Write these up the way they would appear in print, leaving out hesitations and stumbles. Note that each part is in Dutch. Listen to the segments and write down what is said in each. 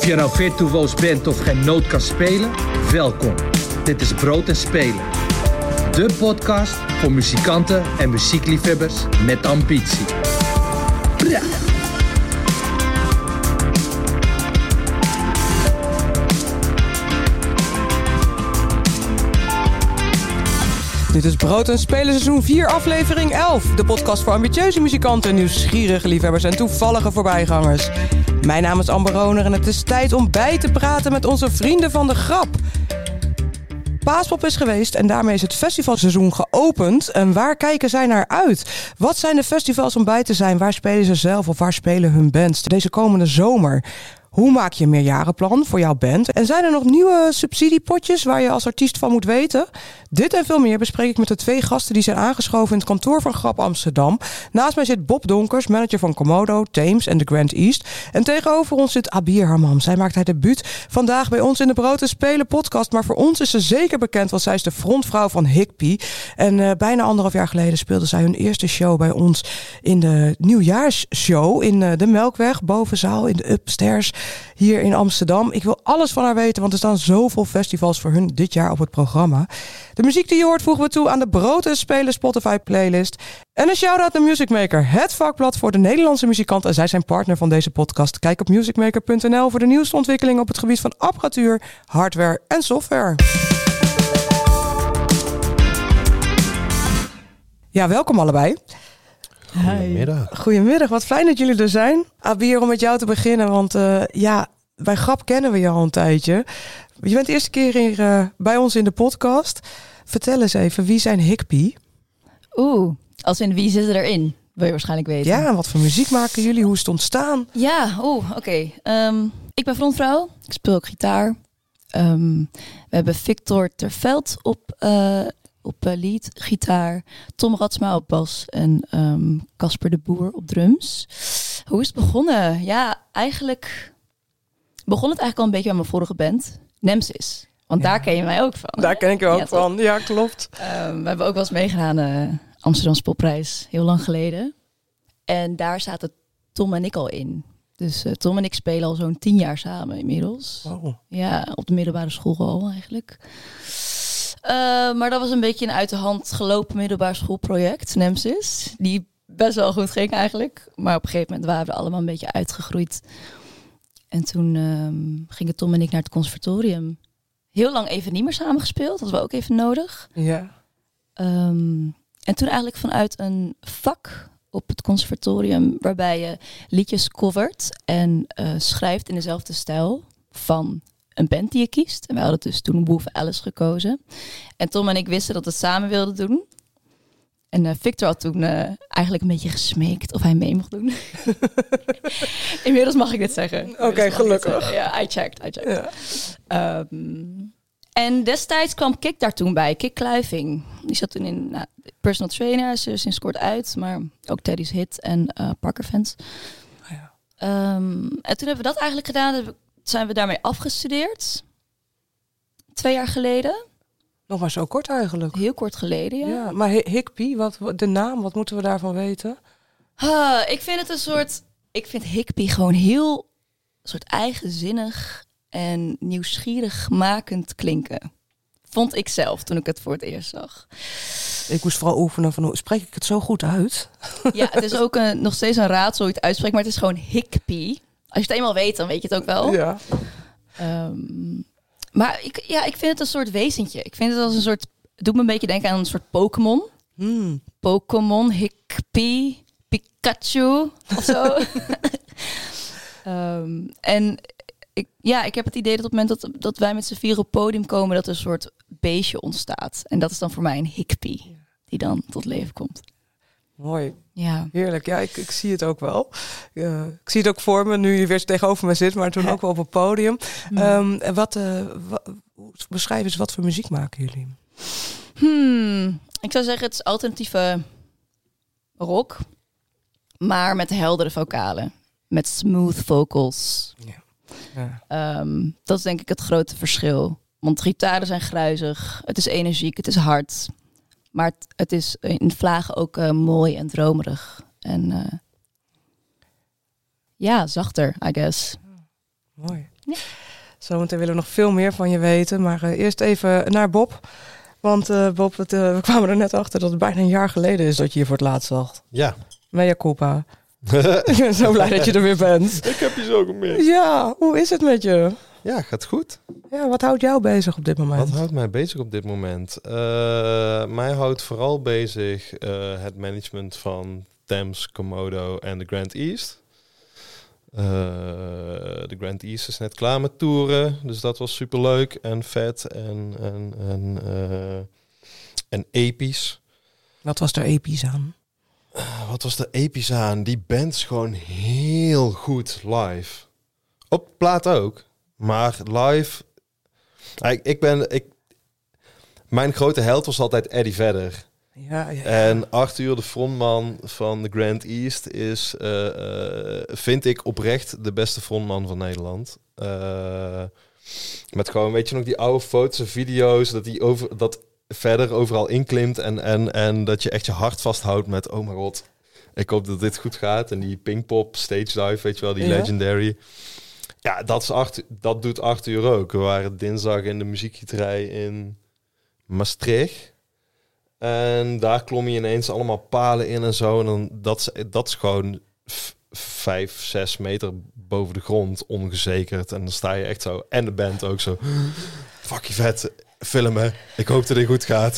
Of je nou virtuoos bent of geen noot kan spelen, welkom. Dit is Brood en Spelen. De podcast voor muzikanten en muziekliefhebbers met ambitie. Ja. Dit is Brood en Spelen seizoen 4 aflevering 11. De podcast voor ambitieuze muzikanten, nieuwsgierige liefhebbers en toevallige voorbijgangers. Mijn naam is Amber Roner en het is tijd om bij te praten met onze vrienden van de grap. Paaspop is geweest en daarmee is het festivalseizoen geopend. En waar kijken zij naar uit? Wat zijn de festivals om bij te zijn? Waar spelen ze zelf of waar spelen hun bands deze komende zomer? Hoe maak je een meerjarenplan voor jouw band? En zijn er nog nieuwe subsidiepotjes waar je als artiest van moet weten? Dit en veel meer bespreek ik met de 2 gasten die zijn aangeschoven in het kantoor van Grap Amsterdam. Naast mij zit Bob Donkers, manager van Komodo, Thames en The Grand East. En tegenover ons zit Abir Harmam. Zij maakt haar debuut vandaag bij ons in de Brood en Spelen podcast. Maar voor ons is ze zeker bekend, want zij is de frontvrouw van Higpie. En bijna 1,5 jaar geleden speelde zij hun eerste show bij ons in de nieuwjaarsshow in de Melkweg, bovenzaal in de Upstairs hier in Amsterdam. Ik wil alles van haar weten, want er staan zoveel festivals voor hun dit jaar op het programma. De muziek die je hoort voegen we toe aan de Brood en Spelen Spotify playlist. En een shout-out naar Musicmaker, het vakblad voor de Nederlandse muzikant. En zij zijn partner van deze podcast. Kijk op musicmaker.nl voor de nieuwste ontwikkelingen op het gebied van apparatuur, hardware en software. Ja, welkom allebei. Goedemiddag. Goedemiddag, wat fijn dat jullie er zijn. Abir, om met jou te beginnen, want bij Grap kennen we je al een tijdje. Je bent de eerste keer hier bij ons in de podcast. Vertel eens even, wie zijn Higpie? Als in wie zitten erin? Wil je waarschijnlijk weten. Ja, en wat voor muziek maken jullie? Hoe is het ontstaan? Ja, oké. Ik ben frontvrouw. Ik speel ook gitaar. We hebben Victor Terveld op lead, gitaar. Tom Ratsma op bas en Casper de Boer op drums. Hoe is het begonnen? Ja, eigenlijk begon het eigenlijk al een beetje bij mijn vorige band, Nemesis. Want daar ken je mij ook van. Daar ken ik je ook van, ja, klopt. We hebben ook wel eens meegedaan Amsterdamse Popprijs, heel lang geleden. En daar zaten Tom en ik al in. Dus Tom en ik spelen al zo'n 10 jaar samen inmiddels. Wow. Ja, op de middelbare school al eigenlijk. Maar dat was een beetje een uit de hand gelopen middelbare schoolproject, Nemesis. Die best wel goed ging eigenlijk. Maar op een gegeven moment waren we allemaal een beetje uitgegroeid. En toen gingen Tom en ik naar het conservatorium. Heel lang even niet meer samengespeeld. Dat hadden we ook even nodig. Ja. En toen eigenlijk vanuit een vak op het conservatorium, waarbij je liedjes covert en schrijft in dezelfde stijl van een band die je kiest. En wij hadden dus toen Wolf Alice gekozen. En Tom en ik wisten dat we het samen wilden doen. En Victor had toen eigenlijk een beetje gesmeekt of hij mee mocht doen. Inmiddels mag ik dit zeggen. Oké, gelukkig. Ja, I checked. Ja. En destijds kwam Kik daar toen bij. Kik Kluiving. Die zat toen in personal trainer. Is er sinds kort uit. Maar ook Teddy's Hit en Parker Fans. Oh ja. En toen hebben we dat eigenlijk gedaan. Zijn we daarmee afgestudeerd. 2 jaar geleden. Nog maar zo kort eigenlijk. Heel kort geleden, ja. Ja, maar Higpie, de naam, wat moeten we daarvan weten? Ik vind het een soort... Ik vind Higpie gewoon heel soort eigenzinnig en nieuwsgierig makend klinken. Vond ik zelf toen ik het voor het eerst zag. Ik moest vooral oefenen van hoe spreek ik het zo goed uit? Ja, het is ook nog steeds een raadsel hoe je het uitspreekt, maar het is gewoon Higpie. Als je het eenmaal weet, dan weet je het ook wel. Ja. Maar ik vind het een soort wezentje. Ik vind het als een soort... Het doet me een beetje denken aan een soort Pokémon. Pokémon, Higpie, Pikachu of zo. En ik heb het idee dat op het moment dat wij met z'n 4 op het podium komen, dat er een soort beestje ontstaat. En dat is dan voor mij een Higpie die dan tot leven komt. Mooi. Ja. Heerlijk. Ja, ik zie het ook wel. Ik zie het ook voor me, nu je weer tegenover me zit, maar toen ook wel op het podium. Beschrijf eens, wat voor muziek maken jullie? Ik zou zeggen, het is alternatieve rock, maar met heldere vocalen. Met smooth vocals. Ja. Dat is denk ik het grote verschil. Want gitaren zijn gruizig, het is energiek, het is hard. Maar het is in vlagen ook mooi en dromerig. En zachter, I guess. Mooi. Ja. Zometeen willen we nog veel meer van je weten. Maar eerst even naar Bob. Want Bob, we kwamen er net achter dat het bijna een jaar geleden is dat je hier voor het laatst zag. Ja. Mea culpa. Ik ben zo blij dat je er weer bent. Ik heb je zo gemist. Ja, hoe is het met je? Ja, gaat goed. Ja, wat houdt jou bezig op dit moment? Wat houdt mij bezig op dit moment? Mij houdt vooral bezig het management van Thames, Komodo en de Grand East. De Grand East is net klaar met toeren, dus dat was superleuk en vet en episch. Wat was er episch aan? Wat was er episch aan? Die band is gewoon heel goed live. Op plaat ook, maar live... Mijn grote held was altijd Eddie Vedder. Ja. En Arthur, de frontman van de Grand East, is, vind ik oprecht de beste frontman van Nederland. Met gewoon, weet je nog, die oude foto's en video's, dat verder overal inklimt en dat je echt je hart vasthoudt met, oh mijn god, ik hoop dat dit goed gaat. En die Pinkpop stage dive, weet je wel, die Legendary. Ja, dat doet Arthur ook. We waren dinsdag in de muziekgieterij in Maastricht. En daar klom je ineens allemaal palen in en zo. En dan, dat is gewoon 5, 6 meter boven de grond, ongezekerd. En dan sta je echt zo. En de band ook zo. Fuck je vet, filmen. Ik hoop dat dit goed gaat.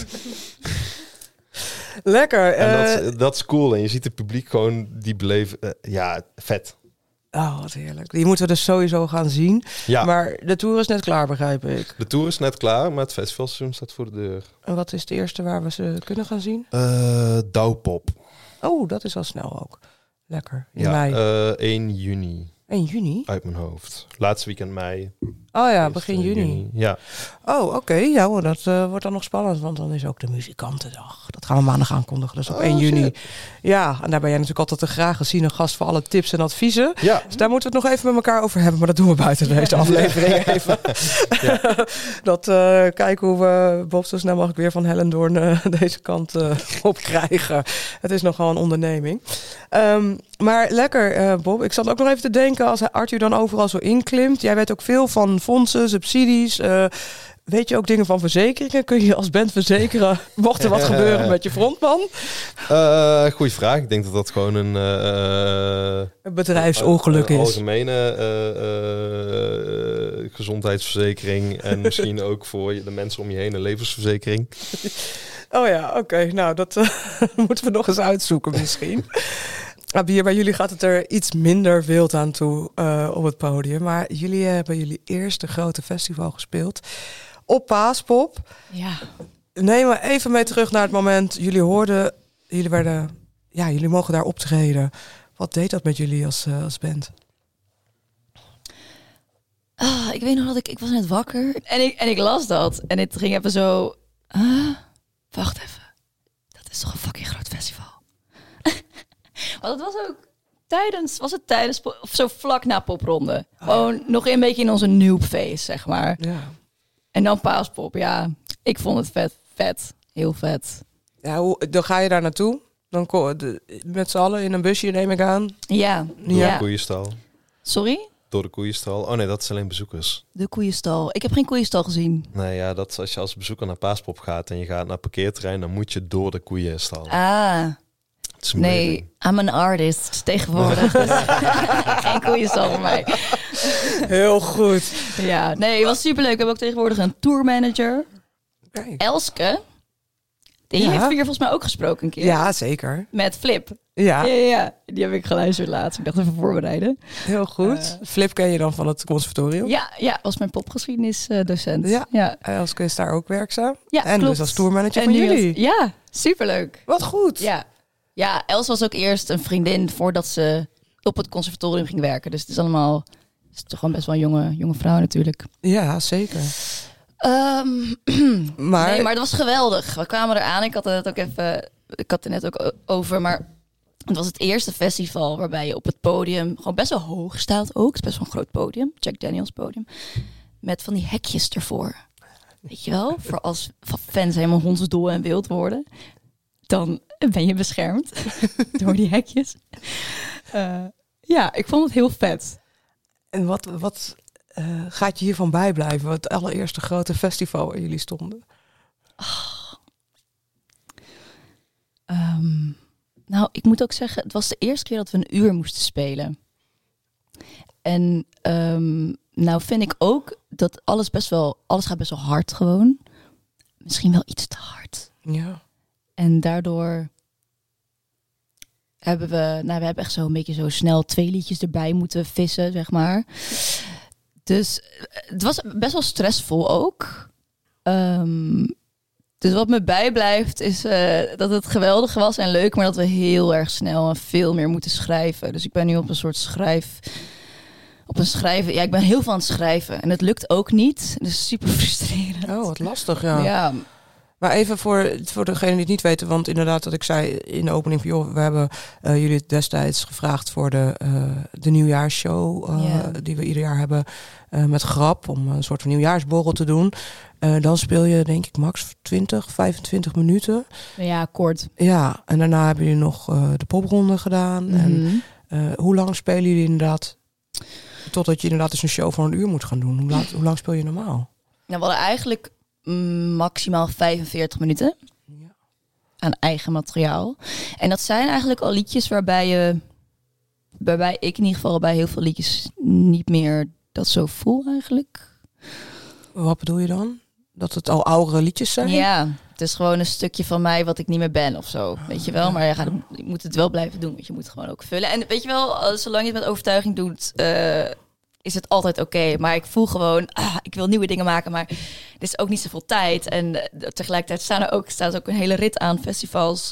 Lekker. En dat is cool. En je ziet het publiek gewoon die beleven. Ja, vet. Oh, wat heerlijk. Die moeten we dus sowieso gaan zien. Ja. Maar de tour is net klaar, begrijp ik. De tour is net klaar, maar het festivalseizoen staat voor de deur. En wat is het eerste waar we ze kunnen gaan zien? Douwpop. Oh, dat is al snel ook. Lekker. In Ja, mei. 1 juni. 1 juni? Uit mijn hoofd. Laatste weekend mei. Oh ja, begin juni. Ja. Oh, oké. Ja, dat wordt dan nog spannend, want dan is ook de muzikantendag. Dat gaan we maandag aankondigen, dus op 1 juni. Shit. Ja, en daar ben jij natuurlijk altijd te graag gezien een gast voor alle tips en adviezen. Ja. Dus daar moeten we het nog even met elkaar over hebben, maar dat doen we buiten deze aflevering even. Ja. Dat kijken hoe we Bob zo snel mogelijk weer van Hellendoorn deze kant op krijgen. Het is nogal een onderneming. Maar lekker, Bob. Ik zat ook nog even te denken, als Arthur dan overal zo inklimt. Jij weet ook veel van fondsen, subsidies. Weet je ook dingen van verzekeringen? Kun je als band verzekeren, mocht er wat gebeuren met je frontman? Goeie vraag. Ik denk dat dat gewoon een bedrijfsongeluk is. Algemene gezondheidsverzekering. En misschien ook voor de mensen om je heen een levensverzekering. Oh ja, oké. Nou, dat moeten we nog eens uitzoeken misschien. Hier bij jullie gaat het er iets minder wild aan toe op het podium. Maar jullie hebben jullie eerste grote festival gespeeld op Paaspop. Ja. Neem maar even mee terug naar het moment. Jullie mogen daar optreden. Wat deed dat met jullie als band? Ik weet nog dat ik was net wakker en ik las dat. En het ging even zo... wacht even. Dat is toch een fucking groot festival? Want het was ook tijdens of zo vlak na popronde. Gewoon nog een beetje in onze noobface, zeg maar. Ja. En dan Paaspop, ja. Ik vond het vet. Heel vet. Ja, dan ga je daar naartoe. Dan met z'n allen in een busje, neem ik aan. Ja. Door de koeienstal. Sorry? Door de koeienstal. Oh nee, dat is alleen bezoekers. De koeienstal. Ik heb geen koeienstal gezien. Nee, ja, dat is als je als bezoeker naar Paaspop gaat en je gaat naar parkeerterrein, dan moet je door de koeienstal. Nee, I'm an artist tegenwoordig. Dus geen koeienstal voor mij. Heel goed. Ja, nee, het was superleuk. We hebben ook tegenwoordig een tourmanager. Okay. Elske. Die heeft hier volgens mij ook gesproken een keer. Ja, zeker. Met Flip. Ja. Die heb ik geluisterd laatst. Ik dacht even voorbereiden. Heel goed. Flip ken je dan van het conservatorium? Ja, was mijn popgeschiedenisdocent. Ja. Elske is daar ook werkzaam. Ja, en klopt. Dus als tourmanager van jullie. Ja, superleuk. Wat goed. Ja, Els was ook eerst een vriendin voordat ze op het conservatorium ging werken. Dus het is toch gewoon best wel een jonge vrouw natuurlijk. Ja, zeker. Maar het was geweldig. We kwamen eraan. Ik had het net ook over, maar het was het eerste festival waarbij je op het podium gewoon best wel hoog staat ook. Het is best wel een groot podium, Jack Daniels podium, met van die hekjes ervoor. Weet je wel, voor als fans helemaal hondsdol en wild worden, dan ben je beschermd door die hekjes. Ik vond het heel vet. En wat gaat je hiervan bijblijven? Het allereerste grote festival waar jullie stonden. Nou, ik moet ook zeggen, het was de eerste keer dat we een uur moesten spelen. En nou vind ik ook dat alles gaat best wel hard gewoon. Misschien wel iets te hard. Ja. En daardoor hebben we hebben echt zo een beetje zo snel 2 liedjes erbij moeten vissen, zeg maar. Dus het was best wel stressvol ook. Dus wat me bijblijft is dat het geweldig was en leuk, maar dat we heel erg snel en veel meer moeten schrijven. Dus ik ben nu op een soort schrijven. Ja, ik ben heel veel aan het schrijven en het lukt ook niet. Dus super frustrerend. Oh, wat lastig, ja. Ja. Maar even voor degene die het niet weten, want inderdaad dat ik zei in de opening van joh, we hebben jullie destijds gevraagd voor de nieuwjaarsshow die we ieder jaar hebben met Grap, om een soort van nieuwjaarsborrel te doen. Dan speel je denk ik max 20, 25 minuten. Ja, kort. Ja, en daarna hebben jullie nog de popronde gedaan. Mm-hmm. En hoe lang spelen jullie inderdaad, totdat je inderdaad eens een show van een uur moet gaan doen? Hoe lang speel je normaal? Nou, we hadden eigenlijk maximaal 45 minuten aan eigen materiaal. En dat zijn eigenlijk al liedjes waarbij ik in ieder geval bij heel veel liedjes niet meer dat zo voel eigenlijk. Wat bedoel je dan? Dat het al oudere liedjes zijn? Ja, het is gewoon een stukje van mij wat ik niet meer ben of zo. Weet je wel, maar je moet het wel blijven doen. Want je moet het gewoon ook vullen. En weet je wel, zolang je het met overtuiging doet, is het altijd oké. Maar ik voel gewoon, ik wil nieuwe dingen maken, maar er is ook niet zoveel tijd. En tegelijkertijd staat ook een hele rit aan festivals.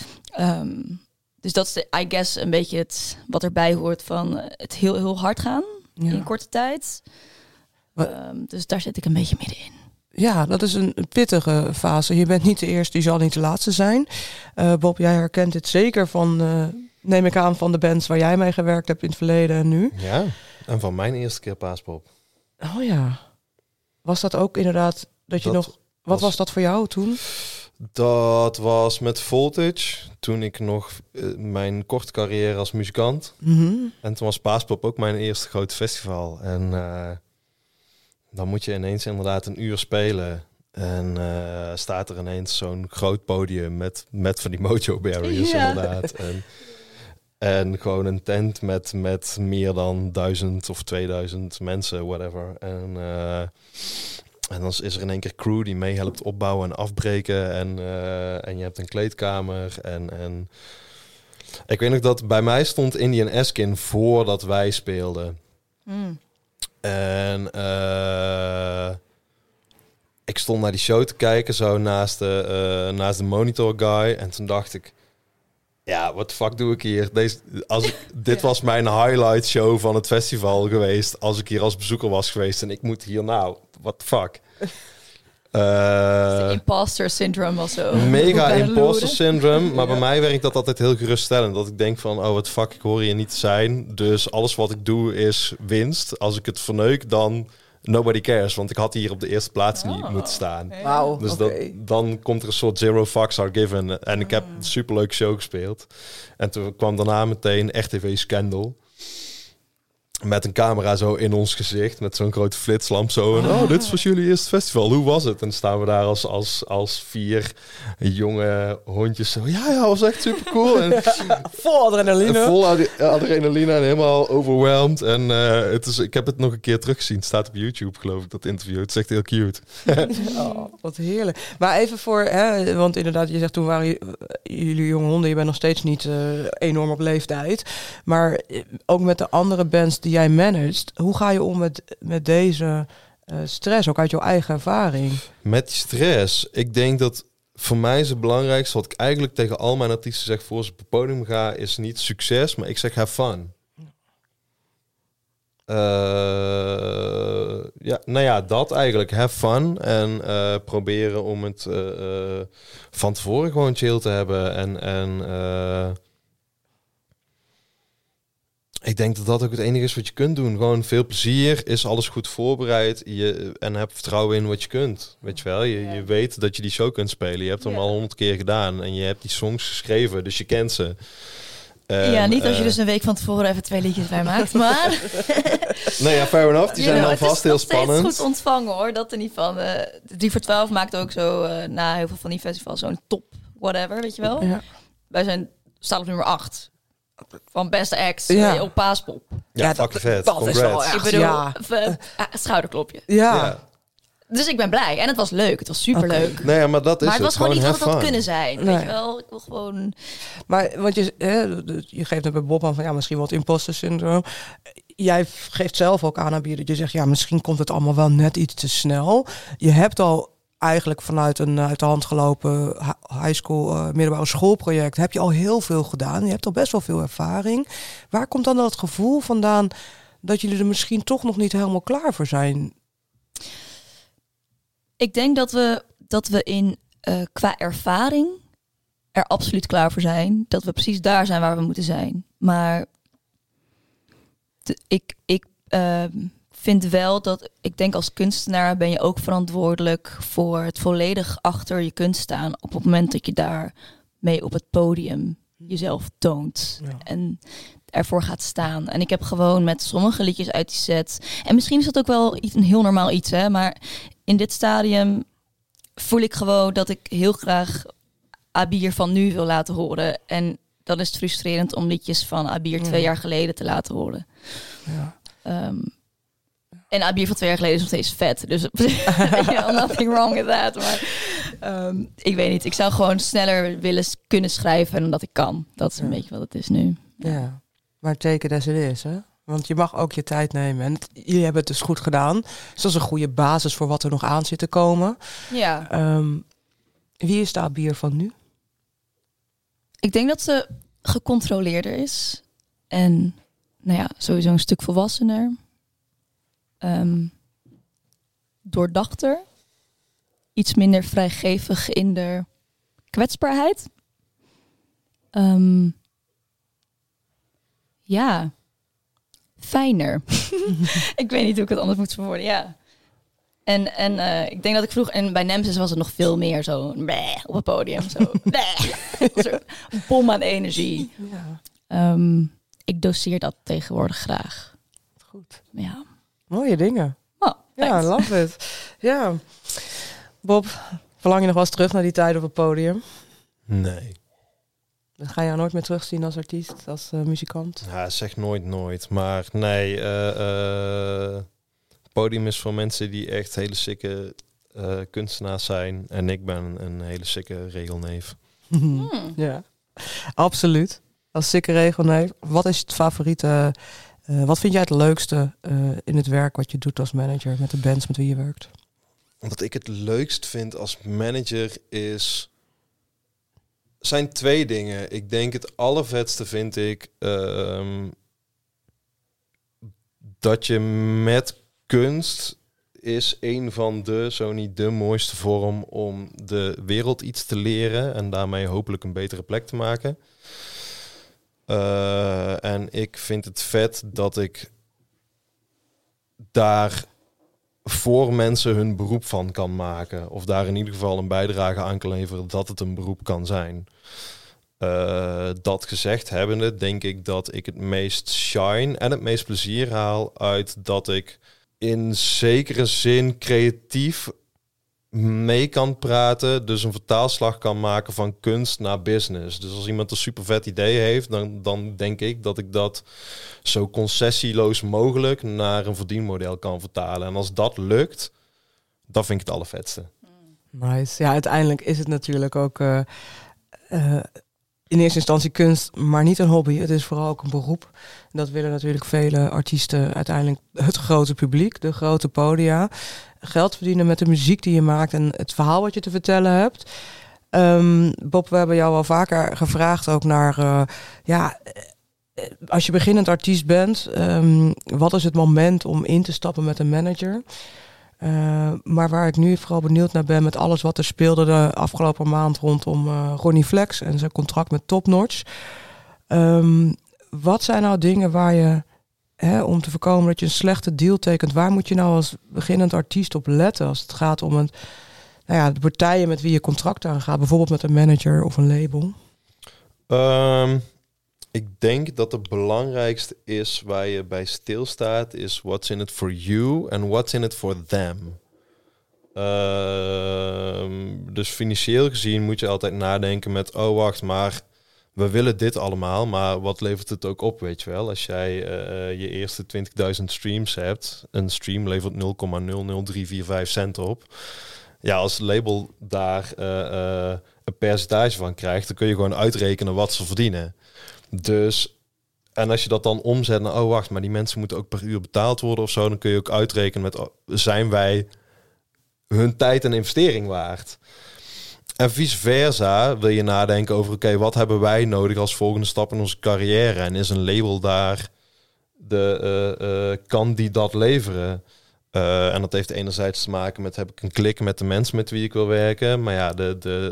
Dus dat is I guess een beetje het wat erbij hoort van het heel, heel hard gaan in korte tijd. Dus daar zit ik een beetje middenin. Ja, dat is een pittige fase. Je bent niet de eerste, die zal niet de laatste zijn. Bob, jij herkent dit zeker van, neem ik aan, van de bands waar jij mee gewerkt hebt in het verleden en nu. Ja, en van mijn eerste keer Paaspop. Oh ja. Was dat ook inderdaad dat je nog... Wat was dat voor jou toen? Dat was met Voltage, toen ik nog mijn korte carrière als muzikant. Mm-hmm. En toen was Paaspop ook mijn eerste grote festival. En dan moet je ineens inderdaad een uur spelen. En staat er ineens zo'n groot podium met van die mojo barriers inderdaad. En gewoon een tent met meer dan 1000 of 2000 mensen, whatever. En dan is er in één keer crew die mee helpt opbouwen en afbreken. En je hebt een kleedkamer. En ik weet nog dat bij mij stond Indian Eskin voordat wij speelden. Mm. En ik stond naar die show te kijken, zo naast de monitor guy. En toen dacht ik, ja, wat de fuck doe ik hier? Dit was mijn highlight show van het festival geweest. Als ik hier als bezoeker was geweest en ik moet hier nou, what the fuck? De imposter syndrome was zo. Mega imposter syndrome. Maar bij mij werkt dat altijd heel geruststellend. Dat ik denk van, oh wat fuck, ik hoor hier niet te zijn. Dus alles wat ik doe is winst. Als ik het verneuk, dan nobody cares. Want ik had hier op de eerste plaats niet moeten staan. Wauw, Dus dan komt er een soort zero fucks are given. En ik heb een superleuke show gespeeld. En toen kwam daarna meteen RTV Scandal. Met een camera zo in ons gezicht. Met zo'n grote flitslamp zo. En, dit is voor jullie eerste festival. Hoe was het? En dan staan we daar als 4 jonge hondjes. Zo, ja, was echt super cool. En, vol adrenaline. Vol adrenaline en helemaal overwhelmed. En ik heb het nog een keer teruggezien. Het staat op YouTube, geloof ik, dat interview. Het is echt heel cute. Oh, wat heerlijk. Maar even voor, want inderdaad, je zegt toen waren jullie jonge honden. Je bent nog steeds niet enorm op leeftijd. Maar ook met de andere bands die jij managt, hoe ga je om met deze stress, ook uit jouw eigen ervaring? Met die stress, ik denk dat voor mij is het belangrijkste wat ik eigenlijk tegen al mijn artiesten zeg voor ze op het podium ga, is niet succes, maar ik zeg have fun. Dat eigenlijk. Have fun. En proberen om het van tevoren gewoon chill te hebben. En ik denk dat dat ook het enige is wat je kunt doen. Gewoon veel plezier, is alles goed voorbereid. En heb vertrouwen in wat je kunt. Weet je wel, je weet dat je die show kunt spelen. Je hebt hem al 100 keer gedaan. En je hebt die songs geschreven, dus je kent ze. Niet als je dus een week van tevoren even 2 liedjes bij maakt, maar... Nee, ja, fair enough. Die zijn dan vast heel spannend. Het is goed ontvangen, hoor. Dat er niet van... 3 voor 12 maakt ook zo, na heel veel van die festivals, zo'n top whatever, weet je wel? Ja. Wij staan op nummer 8. Van beste acts op Paaspop. Ja, fucking vet. Dat is wel echt, Ik bedoel, schouderklopje. Ja. Dus ik ben blij. En het was leuk. Het was superleuk. Okay. Nee, maar dat is maar het was gewoon niet wat het had fun. kunnen zijn. Nee. Weet je wel? Ik wil gewoon... Maar, want je geeft het bij Bob aan van misschien wat imposter syndroom. Jij geeft zelf ook aan Abier dat je zegt, misschien komt het allemaal wel net iets te snel. Je hebt al eigenlijk vanuit een uit de hand gelopen high school, middelbare schoolproject, heb je al heel veel gedaan. Je hebt al best wel veel ervaring. Waar komt dan dat gevoel vandaan dat jullie er misschien toch nog niet helemaal klaar voor zijn? Ik denk dat we in qua ervaring er absoluut klaar voor zijn. Dat we precies daar zijn waar we moeten zijn. Maar ik vind wel dat... Ik denk als kunstenaar ben je ook verantwoordelijk voor het volledig achter je kunst staan. Op het moment dat je daar mee op het podium jezelf toont. Ja. En ervoor gaat staan. En ik heb gewoon met sommige liedjes uit die set... En misschien is dat ook wel een heel normaal iets, hè. Maar in dit stadium voel ik gewoon dat ik heel graag Abier van nu wil laten horen. En dan is het frustrerend om liedjes van Abier 2 jaar geleden te laten horen. Ja. En Abier van 2 jaar geleden is nog steeds vet. Dus nothing wrong with that. Maar ik weet niet. Ik zou gewoon sneller willen kunnen schrijven dan dat ik kan. Dat is een beetje wat het is nu. Ja, maar teken as it is, hè? Want je mag ook je tijd nemen. En jullie hebben het dus goed gedaan. Dus dat is een goede basis voor wat er nog aan zit te komen. Ja. Wie is de Abier van nu? Ik denk dat ze gecontroleerder is. En sowieso een stuk volwassener. Doordachter. Iets minder vrijgevig in de kwetsbaarheid. Fijner. Ik weet niet hoe ik het anders moet verwoorden, ja. En ik denk dat ik vroeger... En bij Nemesis was het nog veel meer zo... op het podium. Zo een bom aan energie. Ja. Ik doseer dat tegenwoordig graag. Goed. Ja. Mooie dingen. Oh, ja, love it. Ja. Bob, verlang je nog wel eens terug naar die tijd op het podium? Nee. Dat ga je jou nooit meer terugzien als artiest, als muzikant? Ja, zeg nooit. Maar nee, podium is voor mensen die echt hele sikke kunstenaars zijn. En ik ben een hele sikke regelneef. Ja, absoluut. Als sikke regelneef. Wat is het favoriete... wat vind jij het leukste in het werk wat je doet als manager met de bands met wie je werkt? Wat ik het leukst vind als manager zijn 2 dingen. Ik denk het allervetste vind ik dat je met kunst is een van de, zo niet de mooiste vorm om de wereld iets te leren en daarmee hopelijk een betere plek te maken. En ik vind het vet dat ik daar voor mensen hun beroep van kan maken. Of daar in ieder geval een bijdrage aan kan leveren dat het een beroep kan zijn. Dat gezegd hebbende denk ik dat ik het meest shine en het meest plezier haal uit dat ik in zekere zin creatief mee kan praten, dus een vertaalslag kan maken van kunst naar business. Dus als iemand een super vet idee heeft, dan denk ik dat ik dat zo concessieloos mogelijk naar een verdienmodel kan vertalen. En als dat lukt, dan vind ik het allervetste. Nice. Ja, uiteindelijk is het natuurlijk ook in eerste instantie kunst, maar niet een hobby. Het is vooral ook een beroep. Dat willen natuurlijk vele artiesten uiteindelijk, het grote publiek, de grote podia. Geld verdienen met de muziek die je maakt en het verhaal wat je te vertellen hebt. Bob, we hebben jou al vaker gevraagd ook naar... als je beginnend artiest bent, wat is het moment om in te stappen met een manager? Maar waar ik nu vooral benieuwd naar ben met alles wat er speelde de afgelopen maand rondom Ronnie Flex en zijn contract met Top Notch. Wat zijn nou dingen waar je, om te voorkomen dat je een slechte deal tekent, waar moet je nou als beginnend artiest op letten als het gaat om de partijen met wie je contract aangaat, bijvoorbeeld met een manager of een label? Ik denk dat het belangrijkste is waar je bij stilstaat, is what's in it for you and what's in it for them. Dus financieel gezien moet je altijd nadenken met, oh wacht, maar we willen dit allemaal, maar wat levert het ook op, weet je wel? Als jij je eerste 20.000 streams hebt, een stream levert 0,00345 cent op. Ja, als het label daar een percentage van krijgt, dan kun je gewoon uitrekenen wat ze verdienen. Dus, en als je dat dan omzet naar, oh wacht, maar die mensen moeten ook per uur betaald worden of zo, dan kun je ook uitrekenen met, zijn wij hun tijd en investering waard? En vice versa wil je nadenken over, oké, wat hebben wij nodig als volgende stap in onze carrière? En is een label daar, kan die dat leveren? En dat heeft enerzijds te maken met, heb ik een klik met de mensen met wie ik wil werken? Maar ja,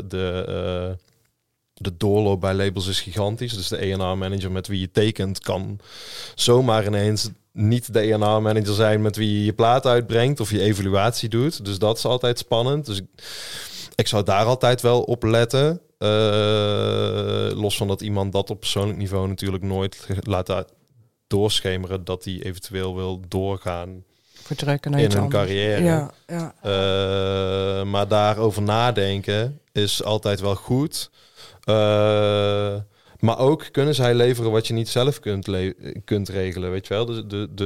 de doorloop bij labels is gigantisch. Dus de A&R-manager met wie je tekent kan zomaar ineens niet de A&R-manager zijn met wie je je plaat uitbrengt of je evaluatie doet. Dus dat is altijd spannend. Dus ik zou daar altijd wel op letten. Los van dat iemand dat op persoonlijk niveau natuurlijk nooit laat doorschemeren dat hij eventueel wil doorgaan vertrekken naar in iets hun anders. carrière. Ja. Maar daarover nadenken is altijd wel goed. Maar ook kunnen zij leveren wat je niet zelf kunt regelen, weet je wel?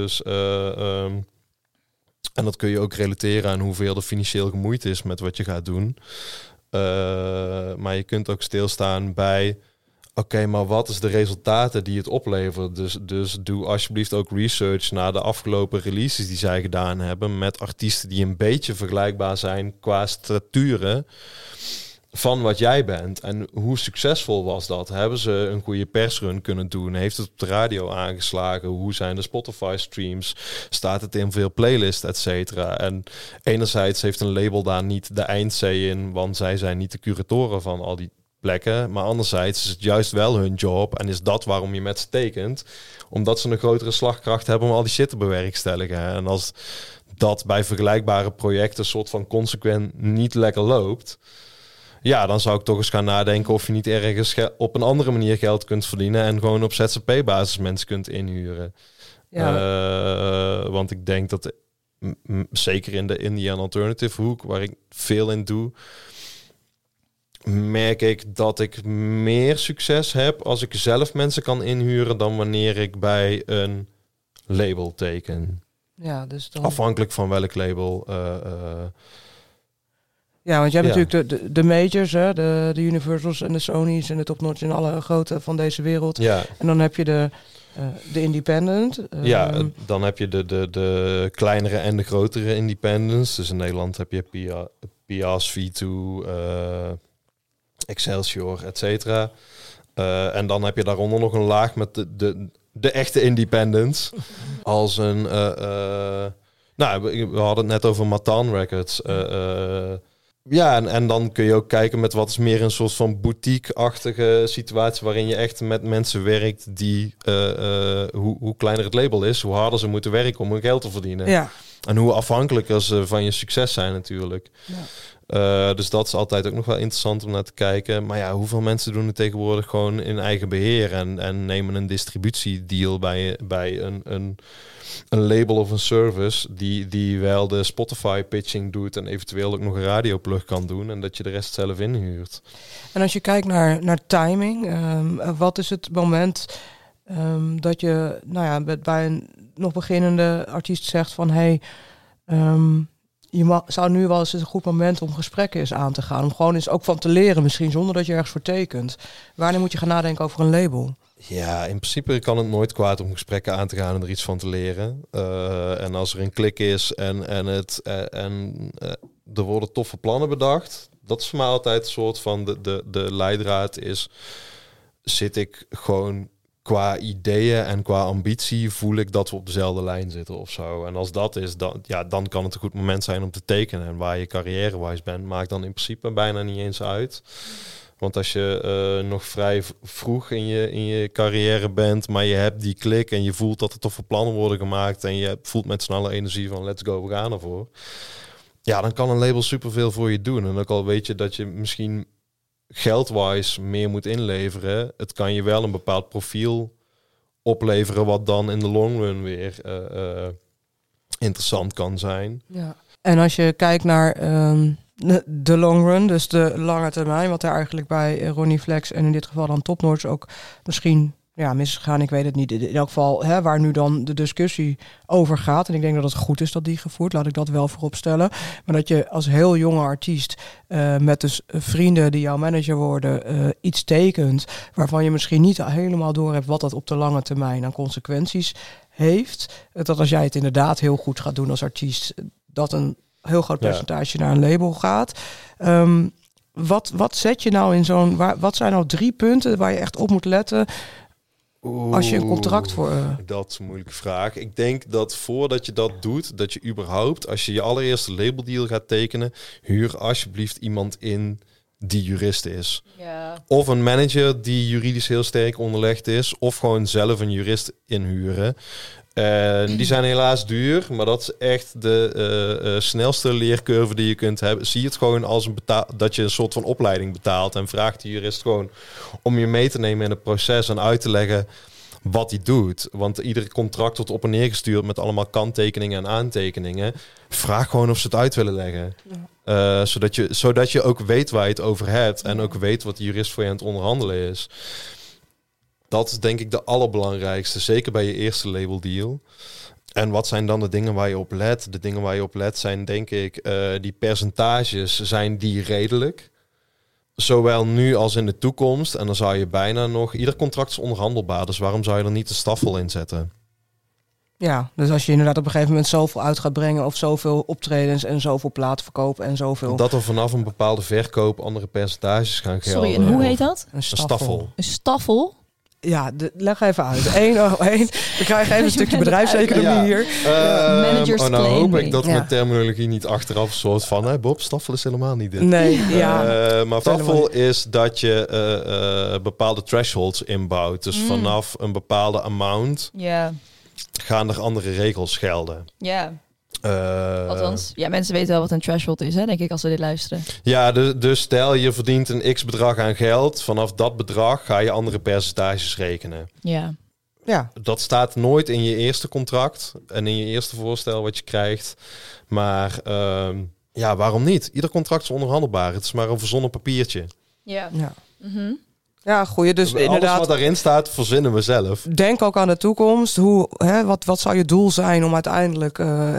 En dat kun je ook relateren aan hoeveel er financieel gemoeid is met wat je gaat doen. Maar je kunt ook stilstaan bij, oké, maar wat is de resultaten die het oplevert? Dus doe alsjeblieft ook research naar de afgelopen releases die zij gedaan hebben met artiesten die een beetje vergelijkbaar zijn qua staturen van wat jij bent. En hoe succesvol was dat? Hebben ze een goede persrun kunnen doen? Heeft het op de radio aangeslagen? Hoe zijn de Spotify streams? Staat het in veel playlists, et cetera? En enerzijds heeft een label daar niet de eindzee in, want zij zijn niet de curatoren van al die plekken. Maar anderzijds is het juist wel hun job en is dat waarom je met ze tekent. Omdat ze een grotere slagkracht hebben om al die shit te bewerkstelligen. En als dat bij vergelijkbare projecten soort van consequent niet lekker loopt, ja, dan zou ik toch eens gaan nadenken of je niet ergens op een andere manier geld kunt verdienen en gewoon op ZZP-basis mensen kunt inhuren. Ja. Want ik denk dat zeker in de indie en alternative hoek, waar ik veel in doe, merk ik dat ik meer succes heb als ik zelf mensen kan inhuren dan wanneer ik bij een label teken. Ja, dus dan afhankelijk van welk label. Ja, want je hebt natuurlijk de majors, hè, de Universals en de Sony's en de Top Notch en alle grote van deze wereld. Ja. En dan heb je de independent. Dan heb je de kleinere en de grotere independents. Dus in Nederland heb je Pias, V2, Excelsior, et cetera. En dan heb je daaronder nog een laag met de echte independents. Als een we hadden het net over Matan Records. En dan kun je ook kijken met wat is meer een soort van boutique-achtige situatie waarin je echt met mensen werkt die, hoe kleiner het label is, hoe harder ze moeten werken om hun geld te verdienen. Ja. En hoe afhankelijker ze van je succes zijn natuurlijk. Ja. Dus dat is altijd ook nog wel interessant om naar te kijken. Maar ja, hoeveel mensen doen het tegenwoordig gewoon in eigen beheer en nemen een distributiedeal bij een label of een service die wel de Spotify pitching doet en eventueel ook nog een radioplug kan doen en dat je de rest zelf inhuurt. En als je kijkt naar timing, wat is het moment dat je bij een nog beginnende artiest zegt van zou nu wel eens een goed moment om gesprekken eens aan te gaan, om gewoon eens ook van te leren misschien zonder dat je ergens voor tekent. Wanneer moet je gaan nadenken over een label? Ja, in principe kan het nooit kwaad om gesprekken aan te gaan en er iets van te leren. En als er een klik is en er worden toffe plannen bedacht, dat is voor mij altijd een soort van de leidraad is, zit ik gewoon qua ideeën en qua ambitie, voel ik dat we op dezelfde lijn zitten of zo. En als dat is, dan kan het een goed moment zijn om te tekenen. En waar je carrière-wise bent, maakt dan in principe bijna niet eens uit. Want als je nog vrij vroeg in je carrière bent, maar je hebt die klik en je voelt dat er toffe plannen worden gemaakt en je voelt met z'n allen energie van let's go, we gaan ervoor. Ja, dan kan een label superveel voor je doen. En ook al weet je dat je misschien geldwise meer moet inleveren. Het kan je wel een bepaald profiel opleveren wat dan in de long run weer interessant kan zijn. Ja. En als je kijkt naar de long run, dus de lange termijn, wat er eigenlijk bij Ronnie Flex en in dit geval dan Top Notch ook misschien misgegaan, ik weet het niet. In elk geval waar nu dan de discussie over gaat. En ik denk dat het goed is dat die gevoerd, laat ik dat wel voorop stellen. Maar dat je als heel jonge artiest met dus vrienden die jouw manager worden iets tekent waarvan je misschien niet helemaal door hebt wat dat op de lange termijn aan consequenties heeft. Dat als jij het inderdaad heel goed gaat doen als artiest, dat een heel groot percentage naar een label gaat. Wat zet je nou in zo'n... Wat zijn nou 3 punten waar je echt op moet letten als je een contract voor... Dat is een moeilijke vraag. Ik denk dat voordat je dat doet, dat je überhaupt, als je je allereerste labeldeal gaat tekenen, huur alsjeblieft iemand in die jurist is. Ja. Of een manager die juridisch heel sterk onderlegd is, of gewoon zelf een jurist inhuren. Die zijn helaas duur, maar dat is echt de snelste leercurve die je kunt hebben. Zie het gewoon als dat je een soort van opleiding betaalt en vraagt de jurist gewoon om je mee te nemen in het proces en uit te leggen wat hij doet. Want ieder contract wordt op en neer gestuurd met allemaal kanttekeningen en aantekeningen. Vraag gewoon of ze het uit willen leggen. Ja. Zodat je ook weet waar je het over hebt en ook weet wat de jurist voor je aan het onderhandelen is. Dat is denk ik de allerbelangrijkste, zeker bij je eerste labeldeal. En wat zijn dan de dingen waar je op let? De dingen waar je op let zijn denk ik, die percentages, zijn die redelijk? Zowel nu als in de toekomst. En dan zou je bijna nog... Ieder contract is onderhandelbaar, dus waarom zou je er niet de staffel in zetten? Ja, dus als je inderdaad op een gegeven moment zoveel uit gaat brengen of zoveel optredens en zoveel platen verkopen en zoveel... Dat er vanaf een bepaalde verkoop andere percentages gaan gelden. Sorry, en hoe heet dat? Een staffel. Een staffel? Ja, leg even uit. Eén. We krijgen even een stukje bedrijfseconomie hier. Managers nou claim hoop ik dat me. mijn terminologie niet achteraf een soort van... Bob, staffel is helemaal niet dit. Nee, maar staffel is dat je bepaalde thresholds inbouwt. Dus vanaf een bepaalde amount gaan er andere regels gelden. Ja. Althans, mensen weten wel wat een threshold is, hè, denk ik, als ze dit luisteren. Ja, dus stel je verdient een x-bedrag aan geld. Vanaf dat bedrag ga je andere percentages rekenen. Ja. Dat staat nooit in je eerste contract en in je eerste voorstel wat je krijgt. Maar waarom niet? Ieder contract is onderhandelbaar. Het is maar een verzonnen papiertje. Ja. Mm-hmm. Ja, goeie. Dus inderdaad, alles wat daarin staat, verzinnen we zelf. Denk ook aan de toekomst. Wat zou je doel zijn om uiteindelijk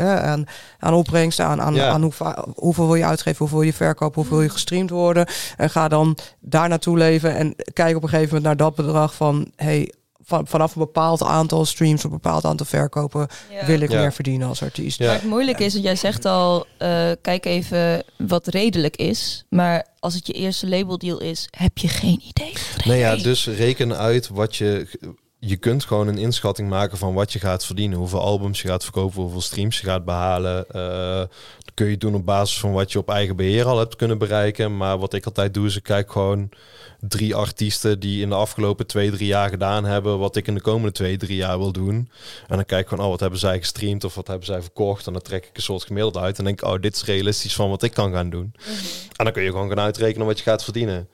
aan opbrengst, aan hoeveel wil je uitgeven, hoeveel wil je verkopen, hoeveel wil je gestreamd worden. En ga dan daar naartoe leven en kijk op een gegeven moment naar dat bedrag van... vanaf een bepaald aantal streams, een bepaald aantal verkopen, wil ik meer verdienen als artiest. Ja. Maar het moeilijke is, dat jij zegt al, kijk even wat redelijk is. Maar als het je eerste labeldeal is, heb je geen idee wat redelijk is. Dus reken uit wat je kunt gewoon een inschatting maken van wat je gaat verdienen. Hoeveel albums je gaat verkopen, hoeveel streams je gaat behalen. Dat kun je doen op basis van wat je op eigen beheer al hebt kunnen bereiken. Maar wat ik altijd doe, is ik kijk gewoon 3 artiesten die in de afgelopen 2-3 jaar gedaan hebben wat ik in de komende 2-3 jaar wil doen. En dan kijk ik gewoon, wat hebben zij gestreamd of wat hebben zij verkocht? En dan trek ik een soort gemiddelde uit en denk ik, dit is realistisch van wat ik kan gaan doen. Mm-hmm. En dan kun je gewoon gaan uitrekenen wat je gaat verdienen.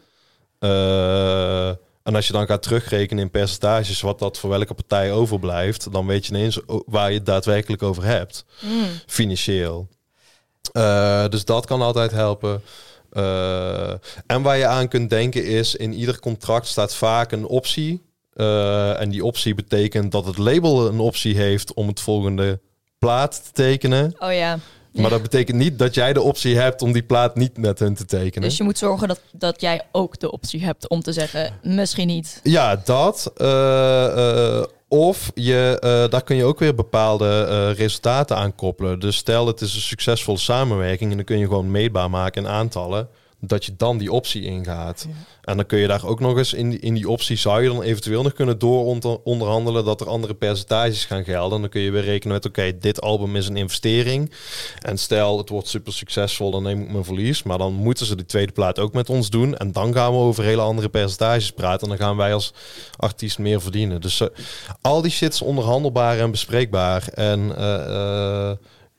En als je dan gaat terugrekenen in percentages wat dat voor welke partij overblijft, dan weet je ineens waar je het daadwerkelijk over hebt. Financieel. Dus dat kan altijd helpen. En waar je aan kunt denken is, in ieder contract staat vaak een optie. En die optie betekent dat het label een optie heeft om het volgende plaat te tekenen. Oh ja. Maar dat betekent niet dat jij de optie hebt om die plaat niet met hun te tekenen. Dus je moet zorgen dat jij ook de optie hebt om te zeggen, misschien niet. Ja, dat. Of daar kun je ook weer bepaalde resultaten aan koppelen. Dus stel het is een succesvolle samenwerking en dan kun je gewoon meetbaar maken in aantallen, dat je dan die optie ingaat. Ja. En dan kun je daar ook nog eens in die optie zou je dan eventueel nog kunnen onderhandelen dat er andere percentages gaan gelden. En dan kun je weer rekenen met dit album is een investering. En stel het wordt super succesvol, dan neem ik mijn verlies. Maar dan moeten ze de tweede plaat ook met ons doen. En dan gaan we over hele andere percentages praten. En dan gaan wij als artiest meer verdienen. Dus al die shit is onderhandelbaar en bespreekbaar. En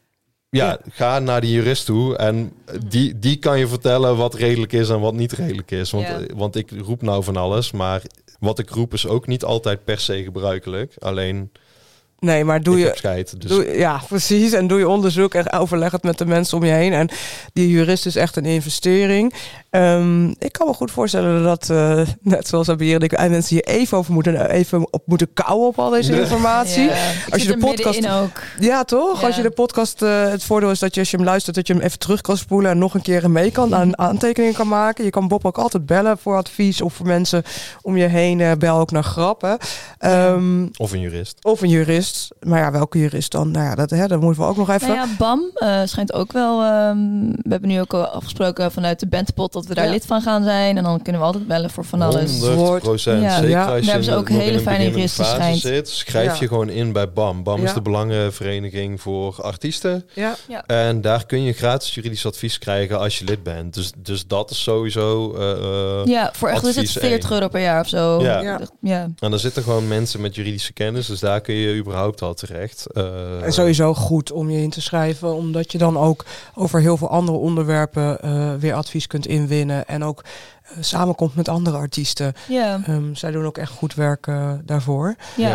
ga naar die jurist toe en die kan je vertellen wat redelijk is en wat niet redelijk is. Want ik roep nou van alles, maar wat ik roep is ook niet altijd per se gebruikelijk. Alleen... Nee, maar ja, precies. En doe je onderzoek en overleg het met de mensen om je heen. En die jurist is echt een investering. Ik kan me goed voorstellen dat, net zoals Abir, mensen hier even op moeten kauwen op al deze informatie. Ja. Als je de podcast ook. Ja, toch? Ja. Als je de podcast, het voordeel is dat je als je hem luistert, dat je hem even terug kan spoelen en nog een keer mee kan aan aantekeningen kan maken. Je kan Bob ook altijd bellen voor advies of voor mensen om je heen. Bel ook naar grappen. Of een jurist. Maar ja, welke jurist dan? Nou ja, dat moeten we ook nog even... Nou ja, BAM schijnt ook wel... we hebben nu ook afgesproken vanuit de bandpot dat we daar lid van gaan zijn. En dan kunnen we altijd bellen voor van alles. 100%. Zeker als je daar hebben ze ook hele fijne juristen schijnt. Schrijf je gewoon in bij BAM. BAM is de Belangenvereniging voor Artiesten. Ja. En daar kun je gratis juridisch advies krijgen als je lid bent. Dus dat is sowieso voor echt is het €40 per jaar of zo. Ja. En dan zitten gewoon mensen met juridische kennis. Dus daar kun je überhaupt al terecht. En sowieso goed om je in te schrijven, omdat je dan ook over heel veel andere onderwerpen weer advies kunt inwinnen en ook samenkomt met andere artiesten. Zij doen ook echt goed werk daarvoor.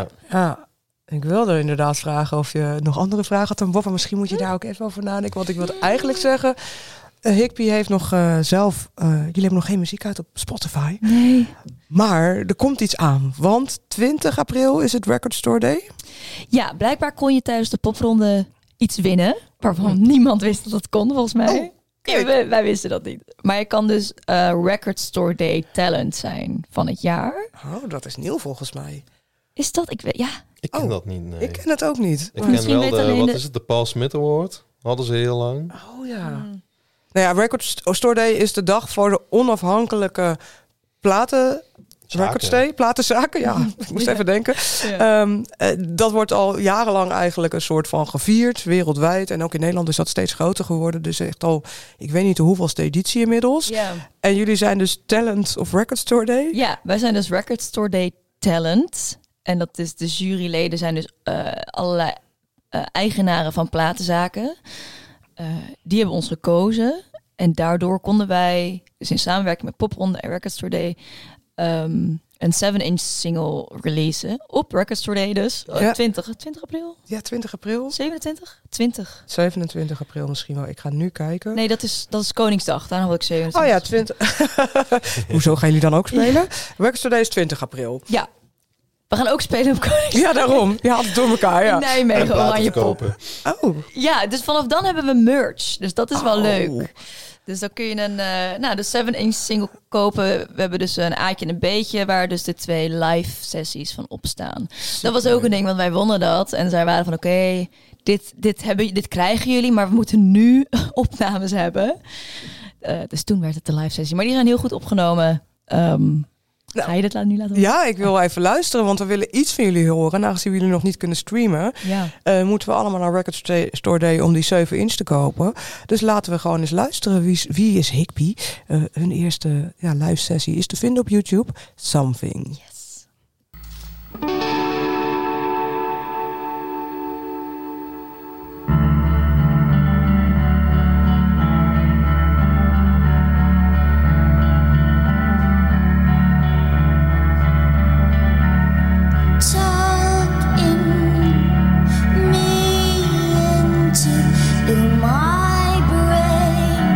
Ik wilde inderdaad vragen of je nog andere vragen had aan Bob, maar misschien moet je daar ook even over nadenken. Want ik wilde eigenlijk zeggen, Higby heeft nog zelf... jullie hebben nog geen muziek uit op Spotify. Nee. Maar er komt iets aan, want 20 april is het Record Store Day. Ja, blijkbaar kon je tijdens de popronde iets winnen, waarvan niemand wist dat het kon, volgens mij. Wij wisten dat niet. Maar je kan dus Record Store Day Talent zijn van het jaar. Oh, dat is nieuw volgens mij. Is dat? Ik ken dat niet, nee. Ik ken het ook niet. Ik ken wel de Paul Smith Award. Hadden ze heel lang. Oh ja. Nou ja, Record Store Day is de dag voor de onafhankelijke platenzaken. Ja, ik moest even denken. Ja. Dat wordt al jarenlang eigenlijk een soort van gevierd, wereldwijd. En ook in Nederland is dat steeds groter geworden. Dus echt al, ik weet niet de hoeveelste editie inmiddels. Ja. En jullie zijn dus Talent of Record Store Day? Ja, wij zijn dus Record Store Day Talent. En dat is de juryleden zijn dus allerlei eigenaren van platenzaken. Die hebben ons gekozen. En daardoor konden wij, dus in samenwerking met Popronde en Record Store Day, een 7-inch single releasen. Op Record Store Day dus. 20 april? Ja, 20 april. 27 april misschien wel. Ik ga nu kijken. Nee, dat is Koningsdag. Daarom had ik 27. Oh ja, 20. Hoezo gaan jullie dan ook spelen? Record Store Day is 20 april. Ja. We gaan ook spelen op Koningsdag. Ja, daarom. Ja, altijd door elkaar, ja. In Nijmegen, Oranje Pop. Oh. Ja, dus vanaf dan hebben we merch. Dus dat is wel leuk. Dus dan kun je de 7-inch single kopen. We hebben dus een A'tje en een B'tje, waar dus de 2 live sessies van opstaan. Dat was ook een ding, want wij wonnen dat. En zij waren van oké, dit krijgen jullie, maar we moeten nu opnames hebben. Dus toen werd het de live sessie. Maar die zijn heel goed opgenomen. Ga je dat nu laten horen? Ja, ik wil even luisteren, want we willen iets van jullie horen. En aangezien jullie nog niet kunnen streamen, moeten we allemaal naar Record Store Day om die 7-inch te kopen. Dus laten we gewoon eens luisteren. Wie is Higby? Hun eerste live sessie is te vinden op YouTube. Something. Yes.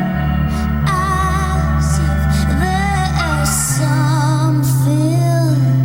Something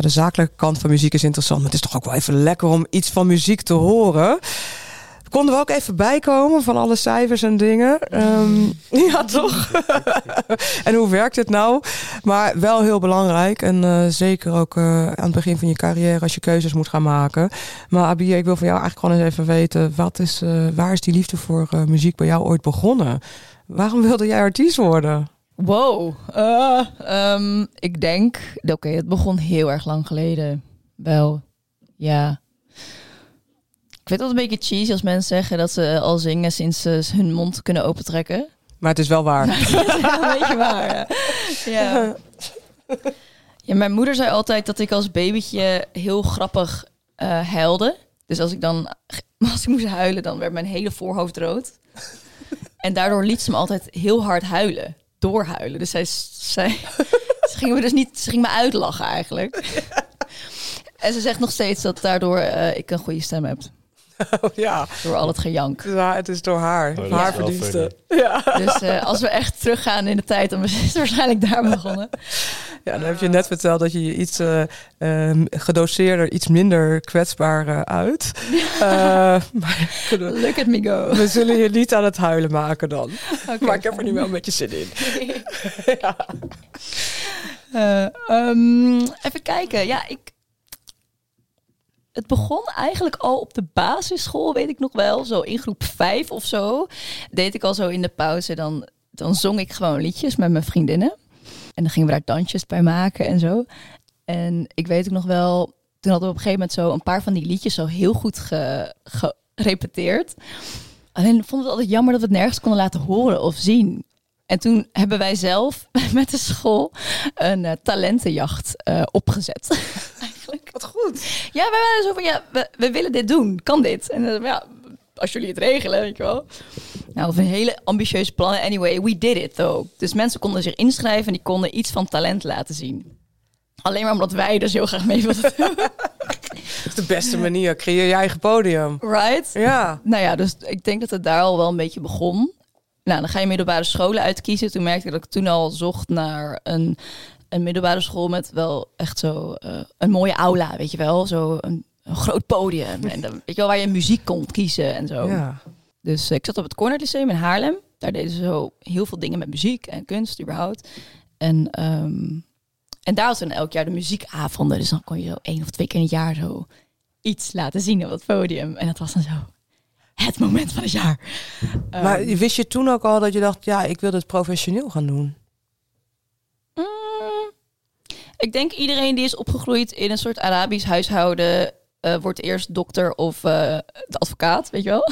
de zakelijke kant van muziek is interessant. Maar het is toch ook wel even lekker om iets van muziek te horen. Konden we ook even bijkomen van alle cijfers en dingen. Ja, toch? En hoe werkt het nou? Maar wel heel belangrijk. En zeker ook aan het begin van je carrière als je keuzes moet gaan maken. Maar Abir, ik wil van jou eigenlijk gewoon eens even weten. Waar is die liefde voor muziek bij jou ooit begonnen? Waarom wilde jij artiest worden? Wow. Ik denk... Oké, het begon heel erg lang geleden. Wel, ja... Ik vind het een beetje cheesy als mensen zeggen dat ze al zingen sinds ze hun mond kunnen opentrekken. Maar het is wel waar. Het is wel een beetje waar, ja. Ja, mijn moeder zei altijd dat ik als babytje heel grappig huilde. Dus als ik moest huilen, dan werd mijn hele voorhoofd rood. En daardoor liet ze me altijd heel hard huilen. Doorhuilen. Dus ze ging me uitlachen eigenlijk. En ze zegt nog steeds dat daardoor ik een goede stem heb. Oh, ja. Door al het gejank. Ja, het is door haar. Oh, haar verdienste. Ja. Dus als we echt teruggaan in de tijd, dan is het waarschijnlijk daar begonnen. Ja, dan heb je net verteld dat je je iets gedoseerder, iets minder kwetsbaar uit. Maar Look at me go. we zullen je niet aan het huilen maken dan. Okay, maar ik heb er nu wel een beetje zin in. Ja. Even kijken. Ja, het begon eigenlijk al op de basisschool, weet ik nog wel. Zo in groep 5 of zo. Deed ik al zo in de pauze. Dan zong ik gewoon liedjes met mijn vriendinnen. En dan gingen we daar dansjes bij maken en zo. En ik weet ook nog wel... Toen hadden we op een gegeven moment zo een paar van die liedjes zo heel goed gerepeteerd. Alleen vonden we het altijd jammer dat we het nergens konden laten horen of zien. En toen hebben wij zelf met de school een talentenjacht opgezet. Eigenlijk. Wat goed. Ja, wij waren zo van, ja, we willen dit doen. Kan dit? En ja, als jullie het regelen, weet je wel. Nou, een hele ambitieuze plannen. Anyway, we did it though. Dus mensen konden zich inschrijven en die konden iets van talent laten zien. Alleen maar omdat wij dus heel graag mee wilden doen. Dat is de beste manier. Creëer je eigen podium. Right? Ja. Nou ja, dus ik denk dat het daar al wel een beetje begon. Nou, dan ga je middelbare scholen uitkiezen. Toen merkte ik dat ik toen al zocht naar een middelbare school met wel echt zo een mooie aula, weet je wel. Zo een groot podium. En dan, weet je wel, waar je muziek kon kiezen en zo. Ja. Dus ik zat op het Cornert Lyceum in Haarlem. Daar deden ze zo heel veel dingen met muziek en kunst überhaupt. En daar was dan elk jaar de muziekavonden. Dus dan kon je zo 1 of 2 keer in het jaar zo iets laten zien op het podium. En dat was dan zo het moment van het jaar. Maar wist je toen ook al dat je dacht, ja, ik wil dit professioneel gaan doen? Ik denk iedereen die is opgegroeid in een soort Arabisch huishouden wordt eerst dokter of de advocaat, weet je wel?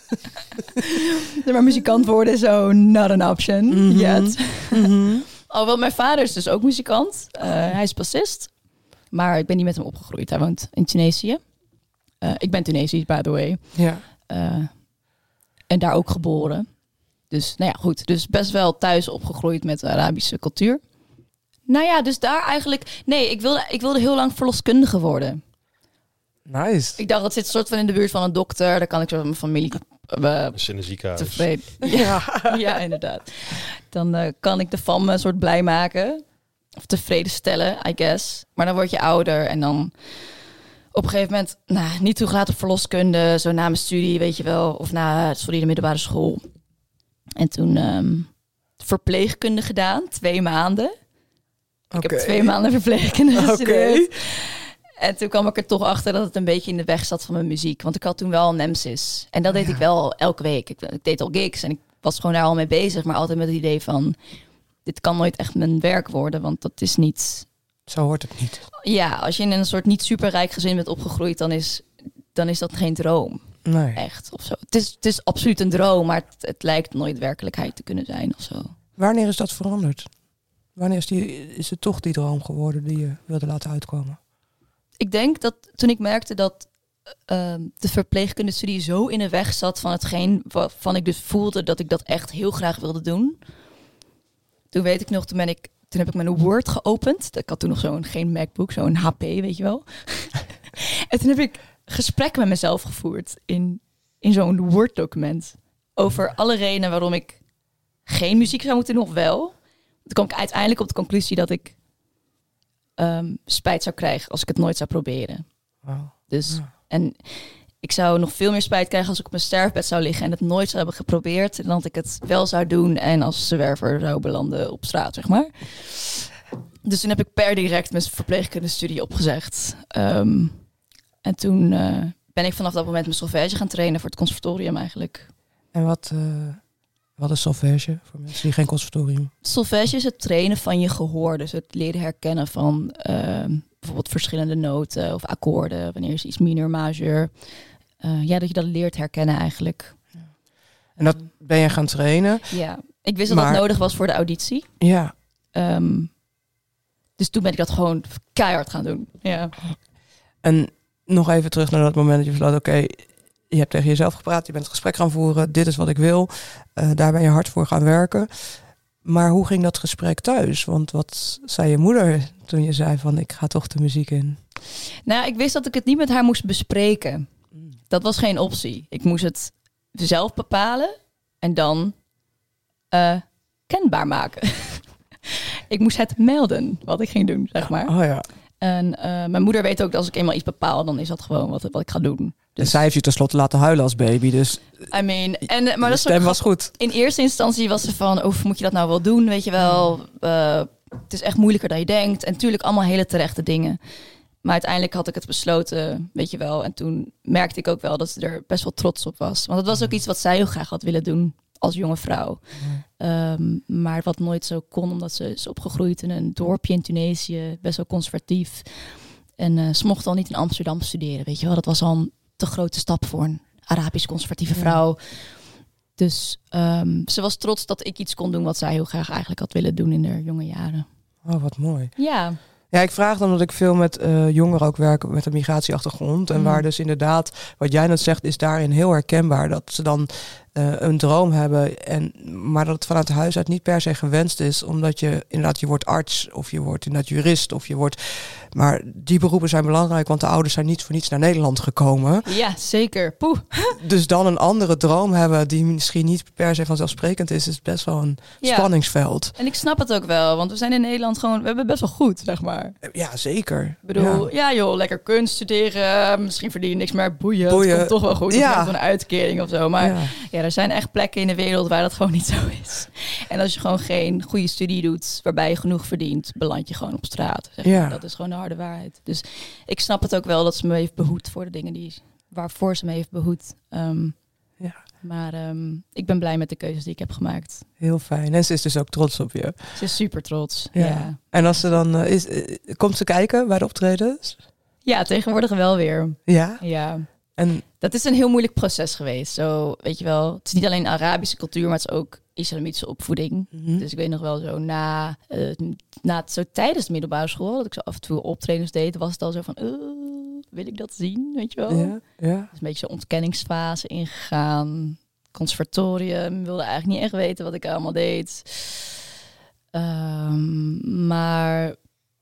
Maar muzikant worden is zo not an option yet. Alhoewel mijn vader is dus ook muzikant. Hij is bassist. Maar ik ben niet met hem opgegroeid. Hij woont in Tunesië. Ik ben Tunesisch, by the way. Ja. En daar ook geboren. Dus nou ja, goed. Dus best wel thuis opgegroeid met de Arabische cultuur. Nou ja, dus daar eigenlijk... Nee, ik wilde heel lang verloskundige worden. Nice. Ik dacht, dat zit soort van in de buurt van een dokter. Daar kan ik zo met mijn familie Als je in een ziekenhuis. tevreden. Ja, inderdaad. Dan kan ik de fam een soort blij maken. Of tevreden stellen, I guess. Maar dan word je ouder en dan... Op een gegeven moment, niet toegelaten op verloskunde. Zo na mijn studie, weet je wel. Of de middelbare school. En toen verpleegkunde gedaan. 2 maanden. Ik heb 2 maanden verpleegkunde gestudeerd. En toen kwam ik er toch achter dat het een beetje in de weg zat van mijn muziek. Want ik had toen wel een Nemesis. En dat deed ik wel elke week. Ik deed al gigs en ik was gewoon daar al mee bezig. Maar altijd met het idee van... Dit kan nooit echt mijn werk worden, want dat is niet... Zo hoort het niet. Ja, als je in een soort niet superrijk gezin bent opgegroeid... dan is dat geen droom. Nee. Echt, of zo. Het is absoluut een droom, maar het lijkt nooit werkelijkheid te kunnen zijn of zo. Wanneer is dat veranderd? Wanneer is het toch die droom geworden die je wilde laten uitkomen? Ik denk dat toen ik merkte dat de verpleegkundestudie zo in de weg zat van hetgeen waarvan ik dus voelde dat ik dat echt heel graag wilde doen. Toen weet ik nog, toen heb ik mijn Word geopend. Ik had toen nog geen MacBook, zo'n HP, weet je wel. En toen heb ik gesprekken met mezelf gevoerd in zo'n Word-document. Over alle redenen waarom ik geen muziek zou moeten doen of wel. Toen kwam ik uiteindelijk op de conclusie dat ik spijt zou krijgen als ik het nooit zou proberen. Wow. Dus, Ja. en ik zou nog veel meer spijt krijgen als ik op mijn sterfbed zou liggen en het nooit zou hebben geprobeerd. En dat ik het wel zou doen en als zwerver zou belanden op straat, zeg maar. Dus toen heb ik per direct mijn verpleegkundestudie opgezegd. En toen ben ik vanaf dat moment mijn solfège gaan trainen voor het conservatorium eigenlijk. En wat is solfège voor mensen die geen conservatorium? Solfège is het trainen van je gehoor. Dus het leren herkennen van bijvoorbeeld verschillende noten of akkoorden. Wanneer is iets minor, majeur. Dat je dat leert herkennen eigenlijk. En dat ben je gaan trainen? Ja, ik wist dat dat nodig was voor de auditie. Ja. Dus toen ben ik dat gewoon keihard gaan doen. Ja. En nog even terug naar dat moment dat je besloot, oké, je hebt tegen jezelf gepraat, je bent het gesprek gaan voeren, dit is wat ik wil. Daar ben je hard voor gaan werken. Maar hoe ging dat gesprek thuis? Want wat zei je moeder toen je zei van, ik ga toch de muziek in? Nou, ik wist dat ik het niet met haar moest bespreken. Dat was geen optie. Ik moest het zelf bepalen en dan kenbaar maken. Ik moest het melden wat ik ging doen, zeg maar. Oh ja. En mijn moeder weet ook dat als ik eenmaal iets bepaal, dan is dat gewoon wat ik ga doen. Dus en zij heeft je tenslotte laten huilen als baby, dus I mean, maar dat stem was goed. In eerste instantie was ze van, moet je dat nou wel doen, weet je wel. Het is echt moeilijker dan je denkt. En natuurlijk allemaal hele terechte dingen. Maar uiteindelijk had ik het besloten, weet je wel. En toen merkte ik ook wel dat ze er best wel trots op was. Want het was ook iets wat zij heel graag had willen doen als jonge vrouw. Maar wat nooit zo kon, omdat ze is opgegroeid in een dorpje in Tunesië, best wel conservatief. En ze mocht al niet in Amsterdam studeren, weet je wel. Dat was al een te grote stap voor een Arabisch conservatieve vrouw. Dus ze was trots dat ik iets kon doen wat zij heel graag eigenlijk had willen doen in haar jonge jaren. Oh, wat mooi. Ja. Ja, ik vraag dan omdat ik veel met jongeren ook werk met een migratieachtergrond. En waar dus inderdaad, wat jij net zegt, is daarin heel herkenbaar. Dat ze dan een droom hebben, maar dat het vanuit huis uit niet per se gewenst is. Omdat je inderdaad, je wordt arts of je wordt inderdaad jurist of je wordt... Maar die beroepen zijn belangrijk, want de ouders zijn niet voor niets naar Nederland gekomen. Ja, zeker. Poeh. Dus dan een andere droom hebben die misschien niet per se vanzelfsprekend is best wel een spanningsveld. En ik snap het ook wel, want we zijn in Nederland gewoon, we hebben het best wel goed, zeg maar. Ja, zeker. Ik bedoel, ja joh, lekker kunst studeren, misschien verdien je niks meer, boeien. Het komt toch wel goed, of een uitkering of zo. Maar ja, er zijn echt plekken in de wereld waar dat gewoon niet zo is. En als je gewoon geen goede studie doet, waarbij je genoeg verdient, beland je gewoon op straat. Zeg maar. Dat is gewoon de harde waarheid. Dus ik snap het ook wel dat ze me heeft behoed voor de dingen waarvoor ze me heeft behoed. Maar ik ben blij met de keuzes die ik heb gemaakt. Heel fijn. En ze is dus ook trots op je. Ze is super trots. Ja. En als ze dan komt ze kijken bij de optredens? Ja, tegenwoordig wel weer. Ja? Ja. En dat is een heel moeilijk proces geweest. Zo, weet je wel, het is niet alleen Arabische cultuur, maar het is ook islamitische opvoeding. Dus ik weet nog wel zo zo tijdens de middelbare school, dat ik zo af en toe optredens deed, was het al zo van, wil ik dat zien, weet je wel? Ja. Dus een beetje zo'n ontkenningsfase ingegaan. Conservatorium, wilde eigenlijk niet echt weten wat ik allemaal deed. Maar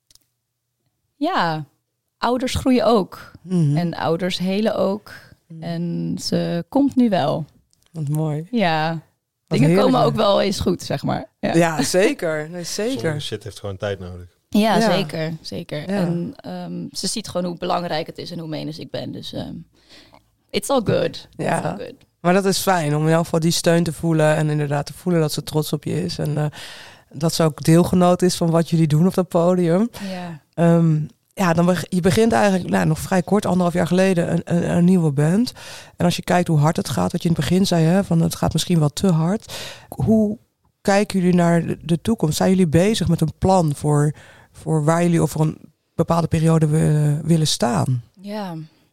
ja, ouders groeien ook. En ouders helen ook. En ze komt nu wel. Wat mooi. Ja. Dingen komen ook wel eens goed, zeg maar. Ja, zeker. Nee, zeker. Sommige shit heeft gewoon tijd nodig. Ja, zeker. Ja. En ze ziet gewoon hoe belangrijk het is en hoe menens ik ben. Dus it's all good. Ja. It's all good. Maar dat is fijn om in elk geval die steun te voelen. En inderdaad te voelen dat ze trots op je is. En dat ze ook deelgenoot is van wat jullie doen op dat podium. Ja. Je begint eigenlijk nog vrij kort, 1,5 jaar geleden, een nieuwe band. En als je kijkt hoe hard het gaat, wat je in het begin zei, van het gaat misschien wel te hard. Hoe kijken jullie naar de toekomst? Zijn jullie bezig met een plan voor waar jullie over een bepaalde periode willen staan? Ja.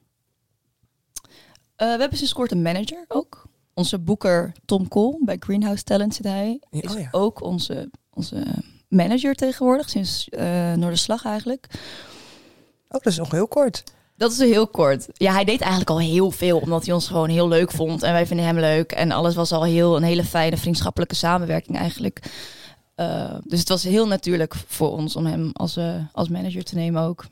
We hebben sinds kort een manager ook. Onze boeker Tom Kool, bij Greenhouse Talent zit hij. Is ook onze manager tegenwoordig, sinds Noorderslag eigenlijk. Oh, dat is nog heel kort. Dat is heel kort. Ja, hij deed eigenlijk al heel veel, omdat hij ons gewoon heel leuk vond. En wij vinden hem leuk. En alles was al een hele fijne vriendschappelijke samenwerking eigenlijk. Dus het was heel natuurlijk voor ons om hem als manager te nemen ook.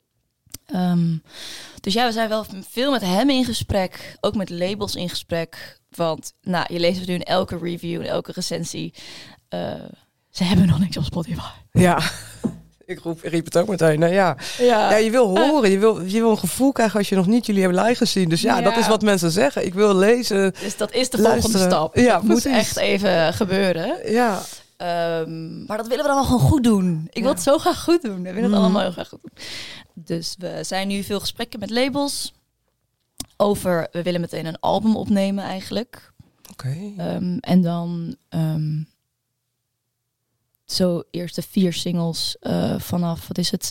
Dus ja, we zijn wel veel met hem in gesprek. Ook met labels in gesprek. Want je leest het nu in elke review, in elke recensie. Ze hebben nog niks op Spotify. Ja. riep het ook meteen. Nou ja, je wil horen. Je wil een gevoel krijgen als je nog niet jullie hebben live gezien. Dus dat is wat mensen zeggen. Ik wil lezen. Dus dat is de volgende stap. Ja, het moet echt even gebeuren. Ja. Maar dat willen we dan wel gewoon goed doen. Ik wil het zo graag goed doen. We willen het allemaal heel graag goed doen. Dus we zijn nu veel gesprekken met labels. We willen meteen een album opnemen eigenlijk. Oké. En dan zo eerst de 4 singles vanaf, wat is het?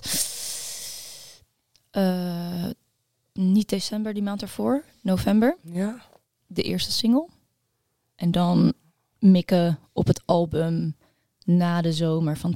Niet december, die maand ervoor. November. Ja. De eerste single. En dan mikken op het album na de zomer van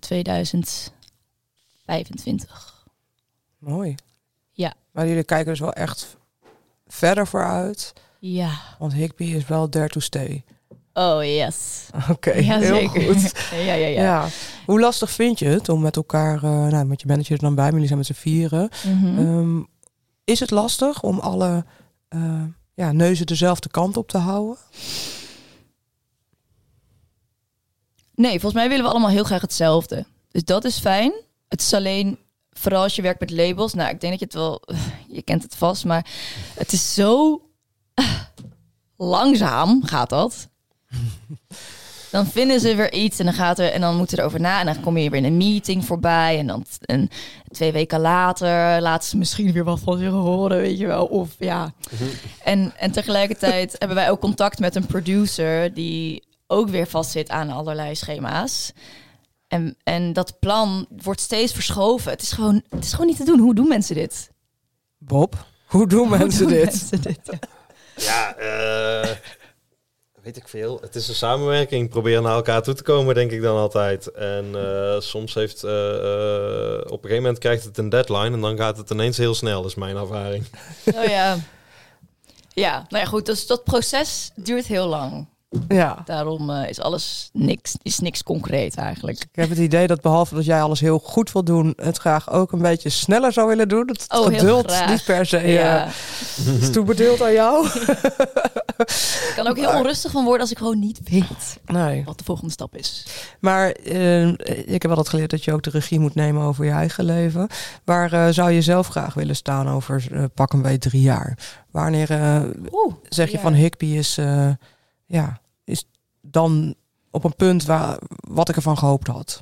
2025. Mooi. Ja. Maar jullie kijken dus wel echt verder vooruit. Ja. Want Higby is wel there to stay. Oh, yes. Oké, ja, heel zeker. goed. Ja. Hoe lastig vind je het om met elkaar, met je manager er dan bij, maar jullie zijn met z'n 4. Mm-hmm. Is het lastig om alle neuzen dezelfde kant op te houden? Nee, volgens mij willen we allemaal heel graag hetzelfde. Dus dat is fijn. Het is alleen, vooral als je werkt met labels. Nou, ik denk dat je het wel, je kent het vast, maar het is zo langzaam gaat dat. Dan vinden ze weer iets en dan moeten ze erover na. En dan kom je weer in een meeting voorbij. En dan 2 weken later laten ze misschien weer wat van zich horen, weet je wel. Of ja. En tegelijkertijd hebben wij ook contact met een producer die ook weer vastzit aan allerlei schema's. En dat plan wordt steeds verschoven. Het is gewoon niet te doen. Hoe doen mensen dit? Bob, hoe doen mensen dit? Ja, weet ik veel. Het is een samenwerking. Probeer naar elkaar toe te komen, denk ik dan altijd. En soms heeft op een gegeven moment krijgt het een deadline en dan gaat het ineens heel snel. Dat is mijn ervaring. Oh ja. Ja, nou ja, goed. Dus dat proces duurt heel lang. Ja. Daarom is niks concreet eigenlijk. Ik heb het idee dat behalve dat jij alles heel goed wil doen, het graag ook een beetje sneller zou willen doen. Dat het geduld niet per se is toebedeeld aan jou. Ik kan ook heel onrustig van worden als ik gewoon niet weet wat de volgende stap is. Maar ik heb wel dat geleerd dat je ook de regie moet nemen over je eigen leven. Waar zou je zelf graag willen staan over pak een beetje 3 jaar? Wanneer zeg je van Higby is dan op een punt wat ik ervan gehoopt had?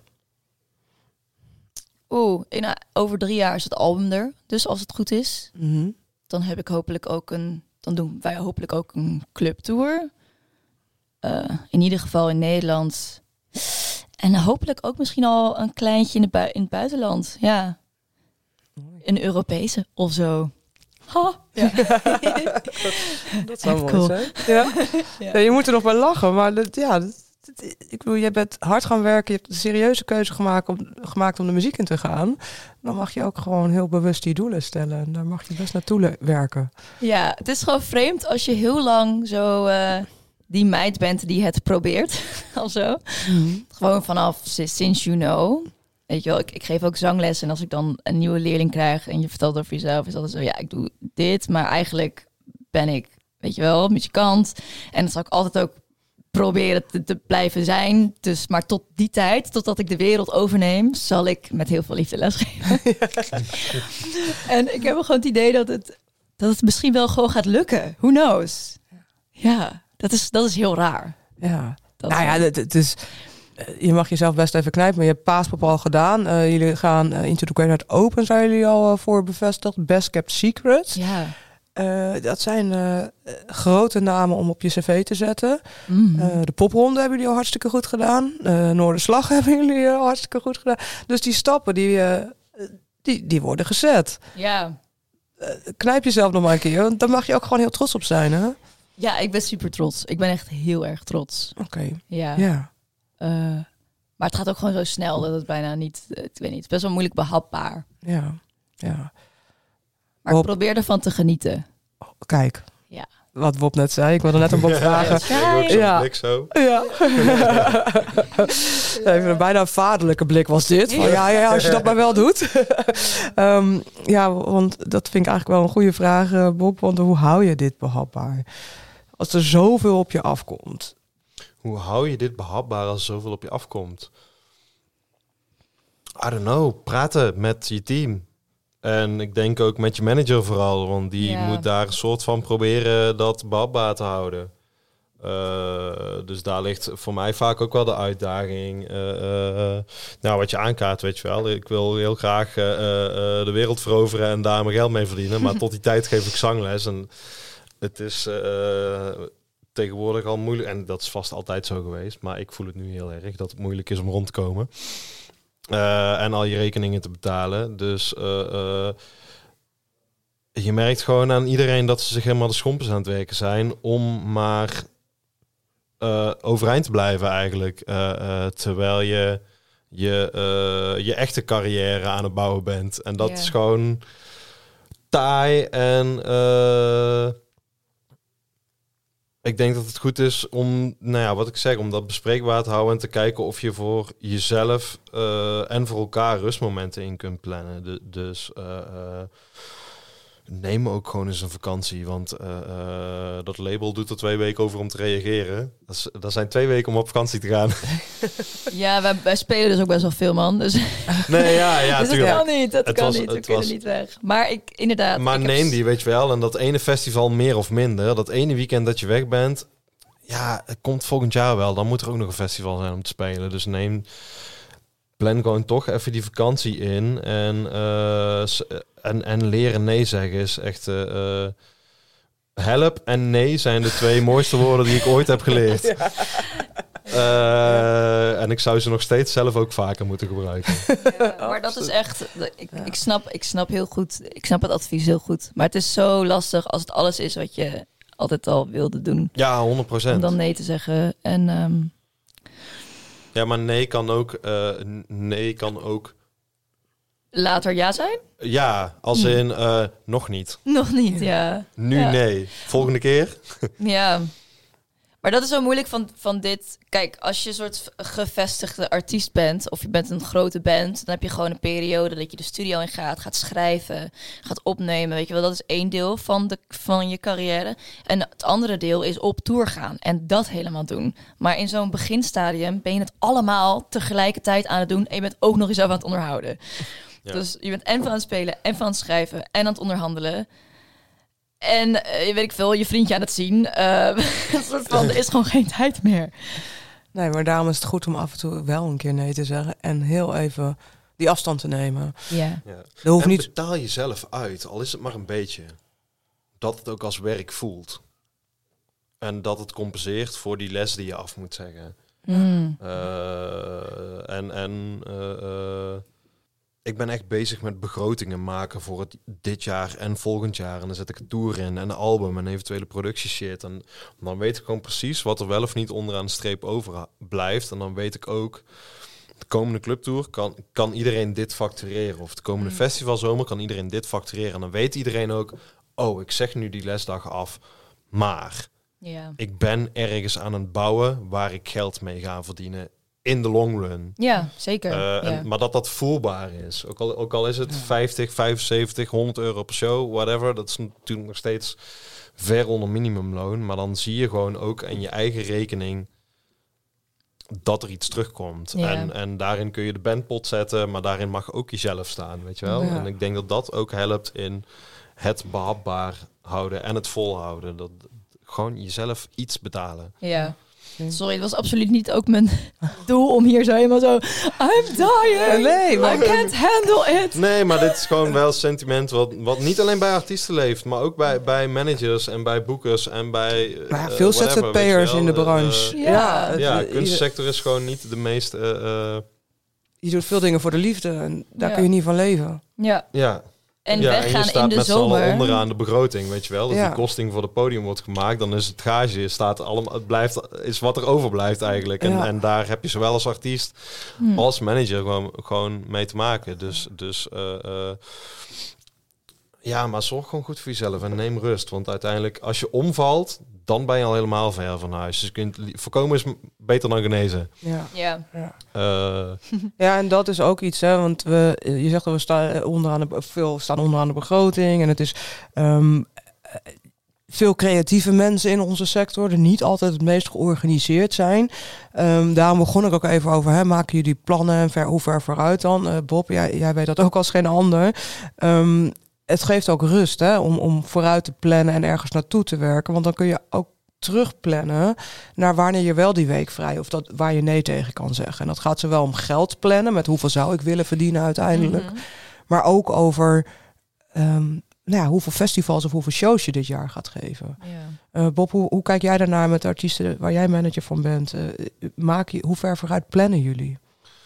Over 3 jaar is het album er. Dus als het goed is, dan heb ik hopelijk ook dan doen wij hopelijk ook een clubtour. In ieder geval in Nederland. En hopelijk ook misschien al een kleintje in het buitenland. Ja. Een Europese of zo. Ha. Ja. Dat zou mooi zijn. Ja. Ja, je moet er nog bij lachen, maar ik bedoel, je bent hard gaan werken, je hebt een serieuze keuze gemaakt om de muziek in te gaan. Dan mag je ook gewoon heel bewust die doelen stellen. En daar mag je best naartoe werken. Ja, het is gewoon vreemd als je heel lang zo die meid bent die het probeert. of zo. Gewoon vanaf since you know. Weet je wel, ik geef ook zangles en als ik dan een nieuwe leerling krijg en je vertelt over jezelf, is dat zo, ja, ik doe dit, maar eigenlijk ben ik, weet je wel, muzikant. En dat zal ik altijd ook proberen te blijven zijn. Dus, maar tot die tijd, totdat ik de wereld overneem, zal ik met heel veel liefde lesgeven. En ik heb gewoon het idee dat het misschien wel gewoon gaat lukken. Who knows? Ja, dat is heel raar. Ja, het is... Je mag jezelf best even knijpen, maar je hebt Paaspop al gedaan. Jullie gaan Into the Great Night Open, zijn jullie al voor bevestigd. Best Kept Secret. Ja. Dat zijn grote namen om op je cv te zetten. De popronde hebben jullie al hartstikke goed gedaan. Noorderslag hebben jullie al hartstikke goed gedaan. Dus die stappen, die worden gezet. Ja. Knijp jezelf nog maar een keer, want daar mag je ook gewoon heel trots op zijn, hè? Ja, ik ben super trots. Ik ben echt heel erg trots. Oké. Ja. Maar het gaat ook gewoon zo snel dat het bijna niet, ik weet niet, het is best wel moeilijk behapbaar. Ja. Maar ik probeer ervan te genieten. Kijk. Ja. Wat Bob net zei, ik wilde net aan Bob vragen. Ja. Blik zo. Ja. Even bijna een vaderlijke blik was dit. Van, ja, als je dat maar wel doet. Want dat vind ik eigenlijk wel een goede vraag, Bob. Want hoe hou je dit behapbaar? Als er zoveel op je afkomt. Hoe hou je dit behapbaar als er zoveel op je afkomt? I don't know, praten met je team. En ik denk ook met je manager vooral, want die moet daar een soort van proberen dat behapbaar te houden. Dus daar ligt voor mij vaak ook wel de uitdaging. Wat je aankaart, weet je wel. Ik wil heel graag de wereld veroveren en daar mijn geld mee verdienen. Maar tot die tijd geef ik zangles. En het is tegenwoordig al moeilijk. En dat is vast altijd zo geweest. Maar ik voel het nu heel erg dat het moeilijk is om rond te komen. En al je rekeningen te betalen. Dus je merkt gewoon aan iedereen dat ze zich helemaal de schompers aan het werken zijn om maar overeind te blijven eigenlijk. Terwijl je echte carrière aan het bouwen bent. En dat is gewoon taai. En ik denk dat het goed is om, wat ik zeg, om dat bespreekbaar te houden en te kijken of je voor jezelf en voor elkaar rustmomenten in kunt plannen. Dus neem ook gewoon eens een vakantie, want dat label doet er 2 weken over om te reageren. Dat zijn 2 weken om op vakantie te gaan. Ja, wij spelen dus ook best wel veel, man. Dus, nee, ja, dus tuurlijk. Dat kan niet, we kunnen niet weg. Maar inderdaad... Maar neem die, weet je wel. En dat ene festival meer of minder, dat ene weekend dat je weg bent, het komt volgend jaar wel. Dan moet er ook nog een festival zijn om te spelen. Dus plan gewoon toch even die vakantie in en leren nee zeggen is echt... help en nee zijn de 2 mooiste woorden die ik ooit heb geleerd. En ik zou ze nog steeds zelf ook vaker moeten gebruiken. Maar dat is echt... Ik snap heel goed. Ik snap het advies heel goed. Maar het is zo lastig als het alles is wat je altijd al wilde doen. Ja, 100%. Om dan nee te zeggen. En... Ja, maar nee kan ook... Later ja zijn? Ja, als in nog niet. Nog niet, ja. Nu nee. Volgende keer? Ja. Maar dat is zo moeilijk van dit. Kijk, als je een soort gevestigde artiest bent, of je bent een grote band, dan heb je gewoon een periode dat je de studio in gaat schrijven, gaat opnemen. Weet je wel, dat is 1 deel van je carrière. En het andere deel is op tour gaan en dat helemaal doen. Maar in zo'n beginstadium ben je het allemaal tegelijkertijd aan het doen en je bent ook nog jezelf aan het onderhouden. Ja. Dus je bent en van het spelen en van het schrijven en aan het onderhandelen. En weet ik veel, je vriendje aan het zien. Een soort van, er is gewoon geen tijd meer. Nee, maar daarom is het goed om af en toe wel een keer nee te zeggen. En heel even die afstand te nemen. Ja. Dat hoeft niet... betaal jezelf uit, al is het maar een beetje. Dat het ook als werk voelt. En dat het compenseert voor die les die je af moet zeggen. Ik ben echt bezig met begrotingen maken voor dit jaar en volgend jaar. En dan zet ik een tour in en een album en eventuele productieshit. En dan weet ik gewoon precies wat er wel of niet onderaan de streep over blijft. En dan weet ik ook, de komende clubtour kan iedereen dit factureren. Of de komende festivalzomer kan iedereen dit factureren. En dan weet iedereen ook, ik zeg nu die lesdag af. Maar ik ben ergens aan het bouwen waar ik geld mee ga verdienen. In de long run. Ja, zeker. Maar dat voelbaar is. Ook al is het 50, 75, 100 euro per show, whatever. Dat is natuurlijk nog steeds ver onder minimumloon. Maar dan zie je gewoon ook in je eigen rekening dat er iets terugkomt. Ja. En daarin kun je de bandpot zetten, maar daarin mag ook jezelf staan, weet je wel. Ja. En ik denk dat dat ook helpt in het behapbaar houden en het volhouden. Dat gewoon jezelf iets betalen. Ja. Sorry, het was absoluut niet ook mijn doel om hier zo helemaal zo... I'm dying! Nee, maar I can't handle it! Nee, maar dit is gewoon wel sentiment wat niet alleen bij artiesten leeft, maar ook bij managers en bij boekers en bij... veel ZZP'ers in de branche. De kunstsector is gewoon niet de meest... je doet veel dingen voor de liefde en daar kun je niet van leven. Ja. En weggaan en je staat in met de z'n allen zomer. onderaan de begroting, weet je wel. Dat die kosting voor het podium wordt gemaakt, dan is het gage is wat er overblijft eigenlijk. En daar heb je zowel als artiest als manager gewoon mee te maken. Dus maar zorg gewoon goed voor jezelf en neem rust. Want uiteindelijk, als je omvalt, dan ben je al helemaal ver van huis. Dus voorkomen is beter dan genezen. Ja, en dat is ook iets, hè, want je zegt dat we staan onderaan de begroting en het is veel creatieve mensen in onze sector die niet altijd het meest georganiseerd zijn. Daarom begon ik ook even over, maken jullie plannen en hoe ver vooruit dan? Bob, jij weet dat ook als geen ander. Het geeft ook rust om vooruit te plannen en ergens naartoe te werken. Want dan kun je ook terugplannen naar wanneer je wel die week vrij of waar je nee tegen kan zeggen. En dat gaat zowel om geld plannen, met hoeveel zou ik willen verdienen uiteindelijk. Mm-hmm. Maar ook over hoeveel festivals of hoeveel shows je dit jaar gaat geven. Ja. Bob, hoe kijk jij daarnaar met de artiesten waar jij manager van bent? Hoe ver vooruit plannen jullie?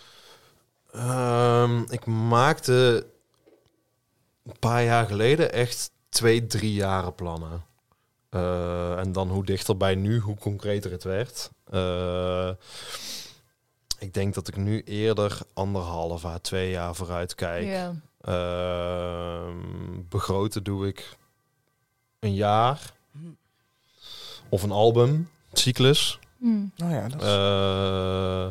Ik maakte een paar jaar geleden echt 2-3 jaren plannen. En dan hoe dichterbij nu, hoe concreter het werd. Ik denk dat ik nu eerder 1,5 à 2 jaar vooruit kijk. Yeah. Begroten doe ik een jaar. Of een album, cyclus. Nou ja, dat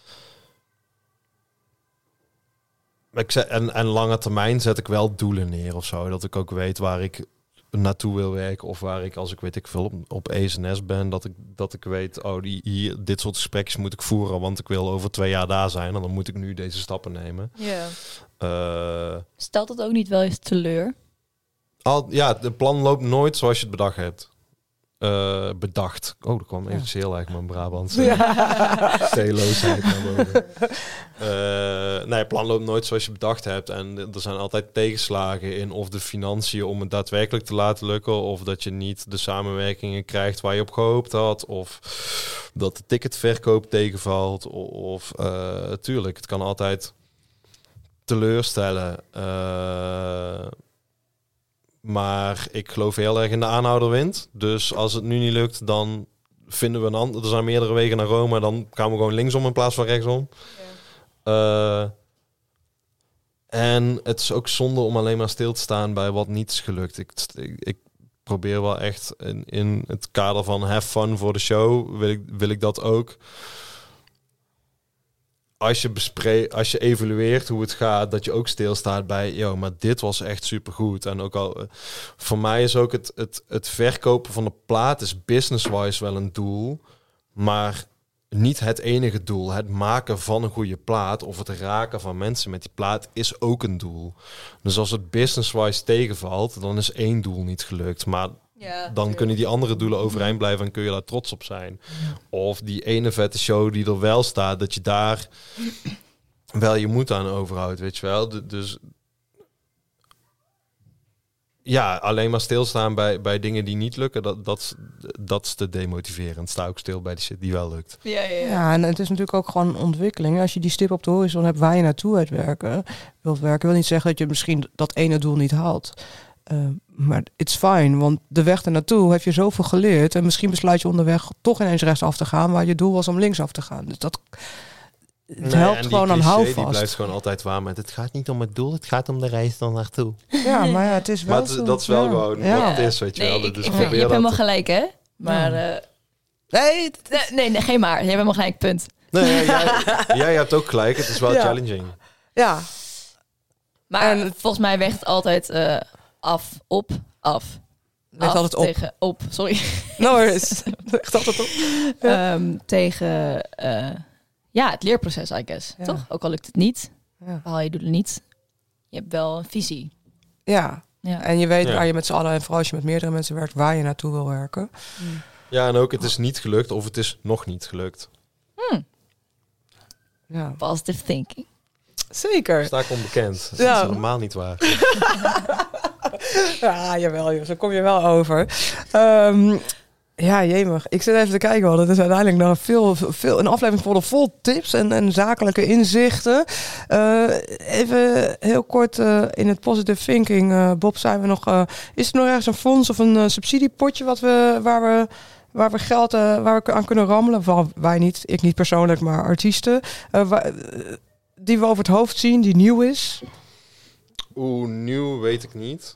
is... En lange termijn zet ik wel doelen neer of zo. Dat ik ook weet waar ik naartoe wil werken. Of waar ik, als ik weet ik veel op ESNS ben, dat ik weet, dit soort gesprekjes moet ik voeren, want ik wil over 2 jaar daar zijn. En dan moet ik nu deze stappen nemen. Yeah. Stelt het ook niet wel eens teleur? De plan loopt nooit zoals je het bedacht hebt. Bedacht. Oh, er kwam even heel erg mijn Brabantse steeloosheid naar boven. Nee, plan loopt nooit zoals je bedacht hebt. En er zijn altijd tegenslagen in of de financiën om het daadwerkelijk te laten lukken, of dat je niet de samenwerkingen krijgt waar je op gehoopt had, of dat de ticketverkoop tegenvalt. Of tuurlijk, het kan altijd teleurstellen. Maar ik geloof heel erg in de aanhouderwind. Dus als het nu niet lukt, dan vinden we een ander. Er zijn meerdere wegen naar Rome. Dan gaan we gewoon linksom in plaats van rechtsom. Ja. En het is ook zonde om alleen maar stil te staan bij wat niet is gelukt. Ik probeer wel echt in het kader van have fun voor de show. Wil ik dat ook. Als je evalueert hoe het gaat, dat je ook stilstaat bij, maar dit was echt supergoed. En ook al, voor mij is ook het verkopen van de plaat is business-wise wel een doel, maar niet het enige doel. Het maken van een goede plaat of het raken van mensen met die plaat is ook een doel. Dus als het business-wise tegenvalt, dan is 1 doel niet gelukt. Maar dan kunnen die andere doelen overeind blijven en kun je daar trots op zijn. Ja. Of die ene vette show die er wel staat, dat je daar wel je moed aan overhoudt, weet je wel. Dus alleen maar stilstaan bij dingen die niet lukken, dat is te demotiverend. Sta ook stil bij die shit die wel lukt. Ja, en het is natuurlijk ook gewoon ontwikkeling. Als je die stip op de horizon hebt waar je naartoe wilt werken, wil niet zeggen dat je misschien dat ene doel niet haalt. Maar it's fine, want de weg ernaartoe heb je zoveel geleerd. En misschien besluit je onderweg toch ineens rechtsaf te gaan, waar je doel was om linksaf te gaan. Dus dat helpt gewoon aan houvast. Die blijft gewoon altijd waar, maar het gaat niet om het doel, het gaat om de reis dan naartoe. Ja, maar het is wel maar dat is wel gewoon wat het is, weet je wel. Dus je hebt helemaal gelijk, hè? Maar nee, geen maar. Je hebt helemaal gelijk, punt. Nee, jij hebt ook gelijk. Het is wel challenging. Ja. Maar volgens mij weegt het altijd af. Weegt altijd op. Tegen op, sorry. No worries. Weegt altijd op. Tegen het leerproces, I guess. Ja. Toch? Ook al lukt het niet. Ja. Behaal je doelen niet. Je hebt wel een visie. Ja. En je weet waar je met z'n allen, en vooral als je met meerdere mensen werkt, waar je naartoe wil werken. Ja, en ook het is niet gelukt of het is nog niet gelukt. Ja. Positive thinking. Zeker. Sta ik onbekend. Dat is normaal niet waar. Ja, jawel, joh. Zo kom je wel over. Jemig. Ik zit even te kijken, want het is uiteindelijk nog veel een aflevering vol tips en zakelijke inzichten. Even heel kort in het positive thinking. Bob, zijn we nog? Is er nog ergens een fonds of een subsidiepotje waar we geld waar we aan kunnen rammelen? Van wij niet, ik niet persoonlijk, maar artiesten. Die we over het hoofd zien, die nieuw is? Nieuw weet ik niet.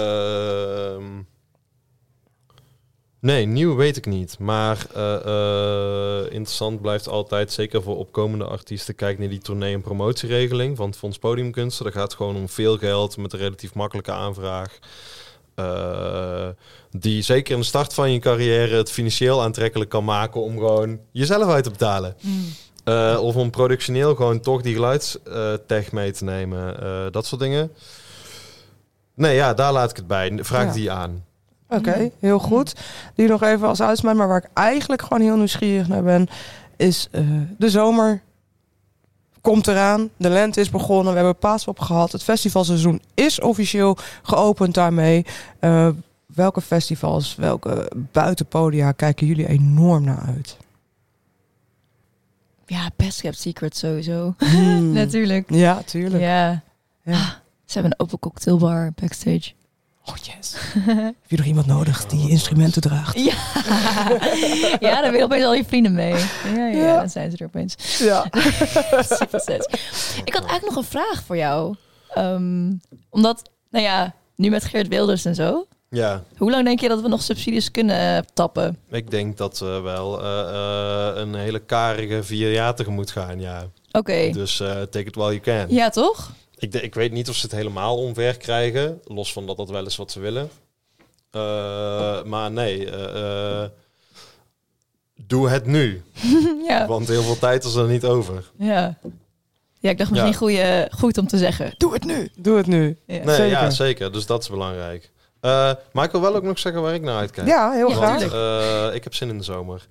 Nee, nieuw weet ik niet. Maar interessant blijft altijd, zeker voor opkomende artiesten, kijk naar die tournee- en promotieregeling van het Fonds Podiumkunsten. Daar gaat het gewoon om veel geld met een relatief makkelijke aanvraag. die zeker in de start van je carrière het financieel aantrekkelijk kan maken om gewoon jezelf uit te betalen. Of om productioneel gewoon toch die geluidstech mee te nemen. Dat soort dingen. Nee, ja, daar laat ik het bij. Vraag die aan. Oké, heel goed. Die nog even als uitsmijt, maar waar ik eigenlijk gewoon heel nieuwsgierig naar ben, is de zomer komt eraan. De lente is begonnen. We hebben Paaspop gehad. Het festivalseizoen is officieel geopend daarmee. Welke festivals, welke buitenpodia kijken jullie enorm naar uit? Ja, Best Kept Secret sowieso. Natuurlijk. Ja, tuurlijk. Ja. Ja. Ze hebben een open cocktailbar backstage. Oh yes. Heb je nog iemand nodig die instrumenten draagt? Ja, ja, daar wil je opeens al je vrienden mee. Ja, dan zijn ze er opeens. Ja. Super set. Ik had eigenlijk nog een vraag voor jou. Omdat, nou ja, nu met Geert Wilders en zo. Ja. Hoe lang denk je dat we nog subsidies kunnen tappen? Ik denk dat we wel een hele karige 4 jaar tegemoet gaan, ja. Oké. Dus take it while you can. Ja, toch? Ik weet niet of ze het helemaal omver krijgen. Los van dat wel is wat ze willen. Maar nee, doe het nu. Ja. Want heel veel tijd is er niet over. Ja. Ja, ik dacht misschien goed om te zeggen. Doe het nu. Doe het nu. Ja. Nee, zeker. ja, zeker. Dus dat is belangrijk. Maar ik wil wel ook nog zeggen waar ik naar uitkijk. Ja, heel Ja, graag. Ik heb zin in de zomer.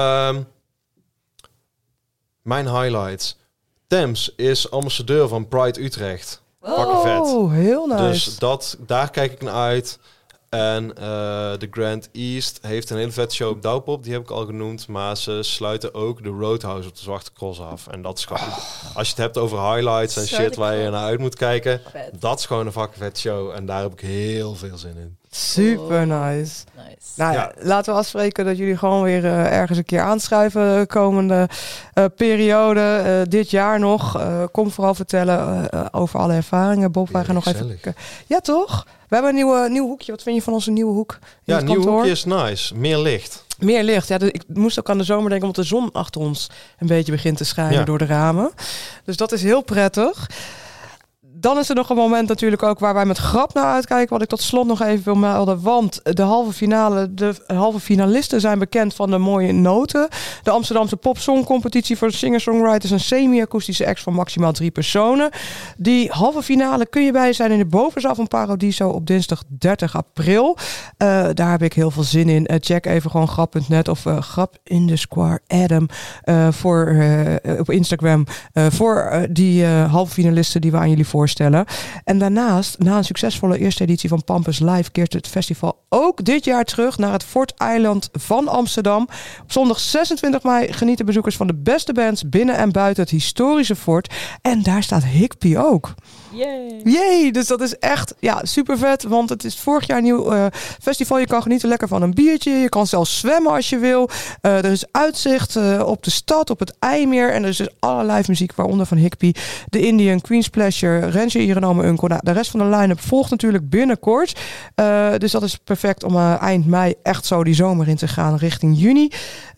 Mijn highlights. Thames is ambassadeur van Pride Utrecht. Fucking vet. Oh, heel nice. Dus daar kijk ik naar uit. En de Grand East heeft een hele vette show op Douwpop. Die heb ik al genoemd. Maar ze sluiten ook de Roadhouse op de Zwarte Cross af. En dat is gewoon... Als je het hebt over highlights en shit waar je naar uit moet kijken. Vet. Dat is gewoon een fucking vet show. En daar heb ik heel veel zin in. Super nice. Nice. Nou ja, laten we afspreken dat jullie gewoon weer ergens een keer aanschuiven de komende periode. Dit jaar nog. Kom vooral vertellen over alle ervaringen. Bob, wij gaan nog even... Ja, toch? We hebben een nieuw hoekje. Wat vind je van onze nieuwe hoek? Ja, een nieuw hoekje is nice. Meer licht. Meer licht. Ja, ik moest ook aan de zomer denken, omdat de zon achter ons een beetje begint te schijnen door de ramen. Dus dat is heel prettig. Dan is er nog een moment natuurlijk ook waar wij met grap naar uitkijken. Wat ik tot slot nog even wil melden. Want de halve finalisten zijn bekend van de mooie noten. De Amsterdamse popsongcompetitie voor singer-songwriters. Een semi-akoestische act van maximaal 3 personen. Die halve finale kun je bij zijn in de bovenzaal van Paradiso op dinsdag 30 april. Daar heb ik heel veel zin in. Check even gewoon grap.net of grap_Adam op Instagram. Voor die halve finalisten die we aan jullie voorstellen. En daarnaast, na een succesvolle eerste editie van Pampus Live, keert het festival ook dit jaar terug naar het Fort-eiland van Amsterdam. Op zondag 26 mei genieten bezoekers van de beste bands binnen en buiten het historische fort. En daar staat Higpie ook. Yay! Dus dat is echt super vet, want het is vorig jaar een nieuw festival. Je kan genieten lekker van een biertje. Je kan zelfs zwemmen als je wil. Er is uitzicht op de stad, op het IJmeer. En er is dus allerlei muziek, waaronder van Higpie, The Indian, Queen's Pleasure, Rensje, Hierenome, Uncle. Nou, de rest van de line-up volgt natuurlijk binnenkort. Dus dat is perfect om eind mei echt zo die zomer in te gaan richting juni.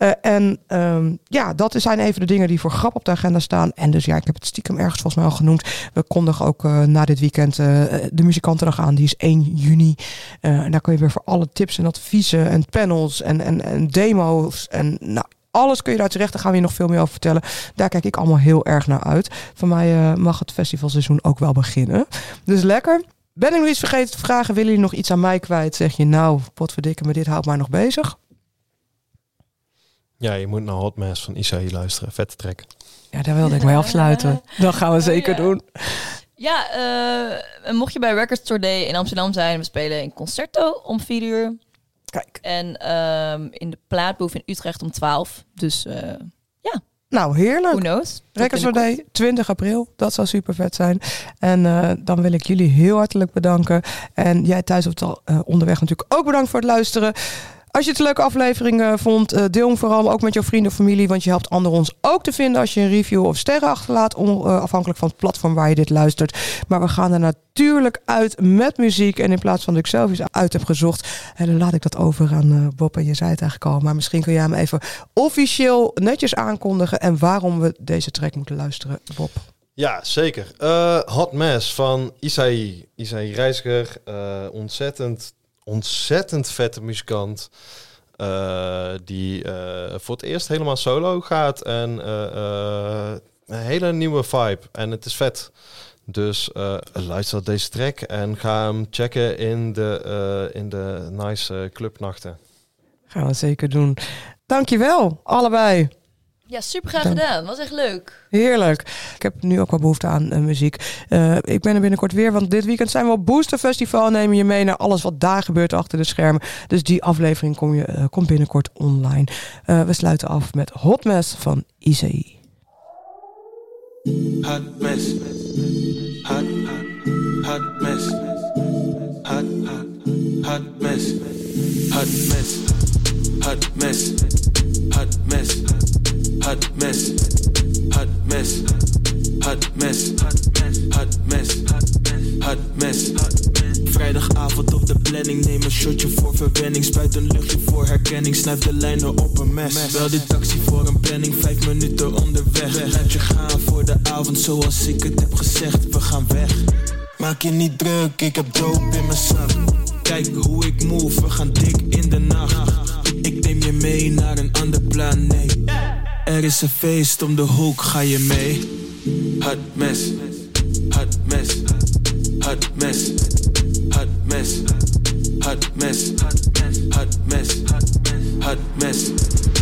Dat zijn even de dingen die voor grap op de agenda staan. En dus ik heb het stiekem ergens volgens mij al genoemd. We kondigen ook na dit weekend de muzikantendag aan. Die is 1 juni. En daar kun je weer voor alle tips en adviezen en panels en demo's en alles kun je daar terecht. Daar gaan we je nog veel meer over vertellen. Daar kijk ik allemaal heel erg naar uit. Voor mij mag het festivalseizoen ook wel beginnen. Dus lekker. Ben ik nog iets vergeten te vragen? Willen jullie nog iets aan mij kwijt? Zeg je potverdikke me, dit houdt mij nog bezig. Ja, je moet naar Hot Mess van Isaïe luisteren. Vette track. Ja, daar wilde ik mee afsluiten. Dat gaan we zeker doen. Ja, mocht je bij Record Store Day in Amsterdam zijn, we spelen in Concerto om 4:00. Kijk. En in de Plaatboef in Utrecht om 12. Dus Nou, heerlijk. who knows? Record Store Day, 20 april. Dat zou super vet zijn. En dan wil ik jullie heel hartelijk bedanken. En jij thuis op het onderweg natuurlijk ook bedankt voor het luisteren. Als je het een leuke aflevering vond, deel hem vooral ook met jouw vrienden of familie. Want je helpt anderen ons ook te vinden als je een review of sterren achterlaat. Afhankelijk van het platform waar je dit luistert. Maar we gaan er natuurlijk uit met muziek. En in plaats van dat ik zelf iets uit heb gezocht, dan laat ik dat over aan Bob. En je zei het eigenlijk al. Maar misschien kun jij hem even officieel netjes aankondigen. En waarom we deze track moeten luisteren, Bob. Ja, zeker. Hot Mess van Isaïe Reiziger. Ontzettend ontzettend vette muzikant. Die voor het eerst helemaal solo gaat. En een hele nieuwe vibe. En het is vet. Dus luister deze track en ga hem checken in de nice clubnachten. Gaan we zeker doen. Dankjewel, allebei. Ja, super graag gedaan. Was echt leuk. Heerlijk. Ik heb nu ook wel behoefte aan muziek. Ik ben er binnenkort weer, want dit weekend zijn we op Booster Festival en nemen je mee naar alles wat daar gebeurt achter de schermen. Dus die aflevering komt binnenkort online. We sluiten af met Hot Mess van ICI. Hot mess, hot mess, hot mess, hot mess, hot mess, hot mess, hot mess, hot mess, hot mess, hot mess, hot mess. Vrijdagavond op de planning, neem een shotje voor verwenning. Spuit een luchtje voor herkenning, snuif de lijnen op een mes. Bel die taxi voor een planning, 5 minuten onderweg. Laat je gaan voor de avond zoals ik het heb gezegd, we gaan weg. Maak je niet druk, ik heb dope in mijn zak. Kijk hoe ik move, we gaan dik in de nacht. Ik neem je mee naar een ander planeet. Er is een feest om de hoek, ga je mee? Hot mess, hot mess, hot mess, hot mess, hot mess, hot mess, hot mess, hot mess.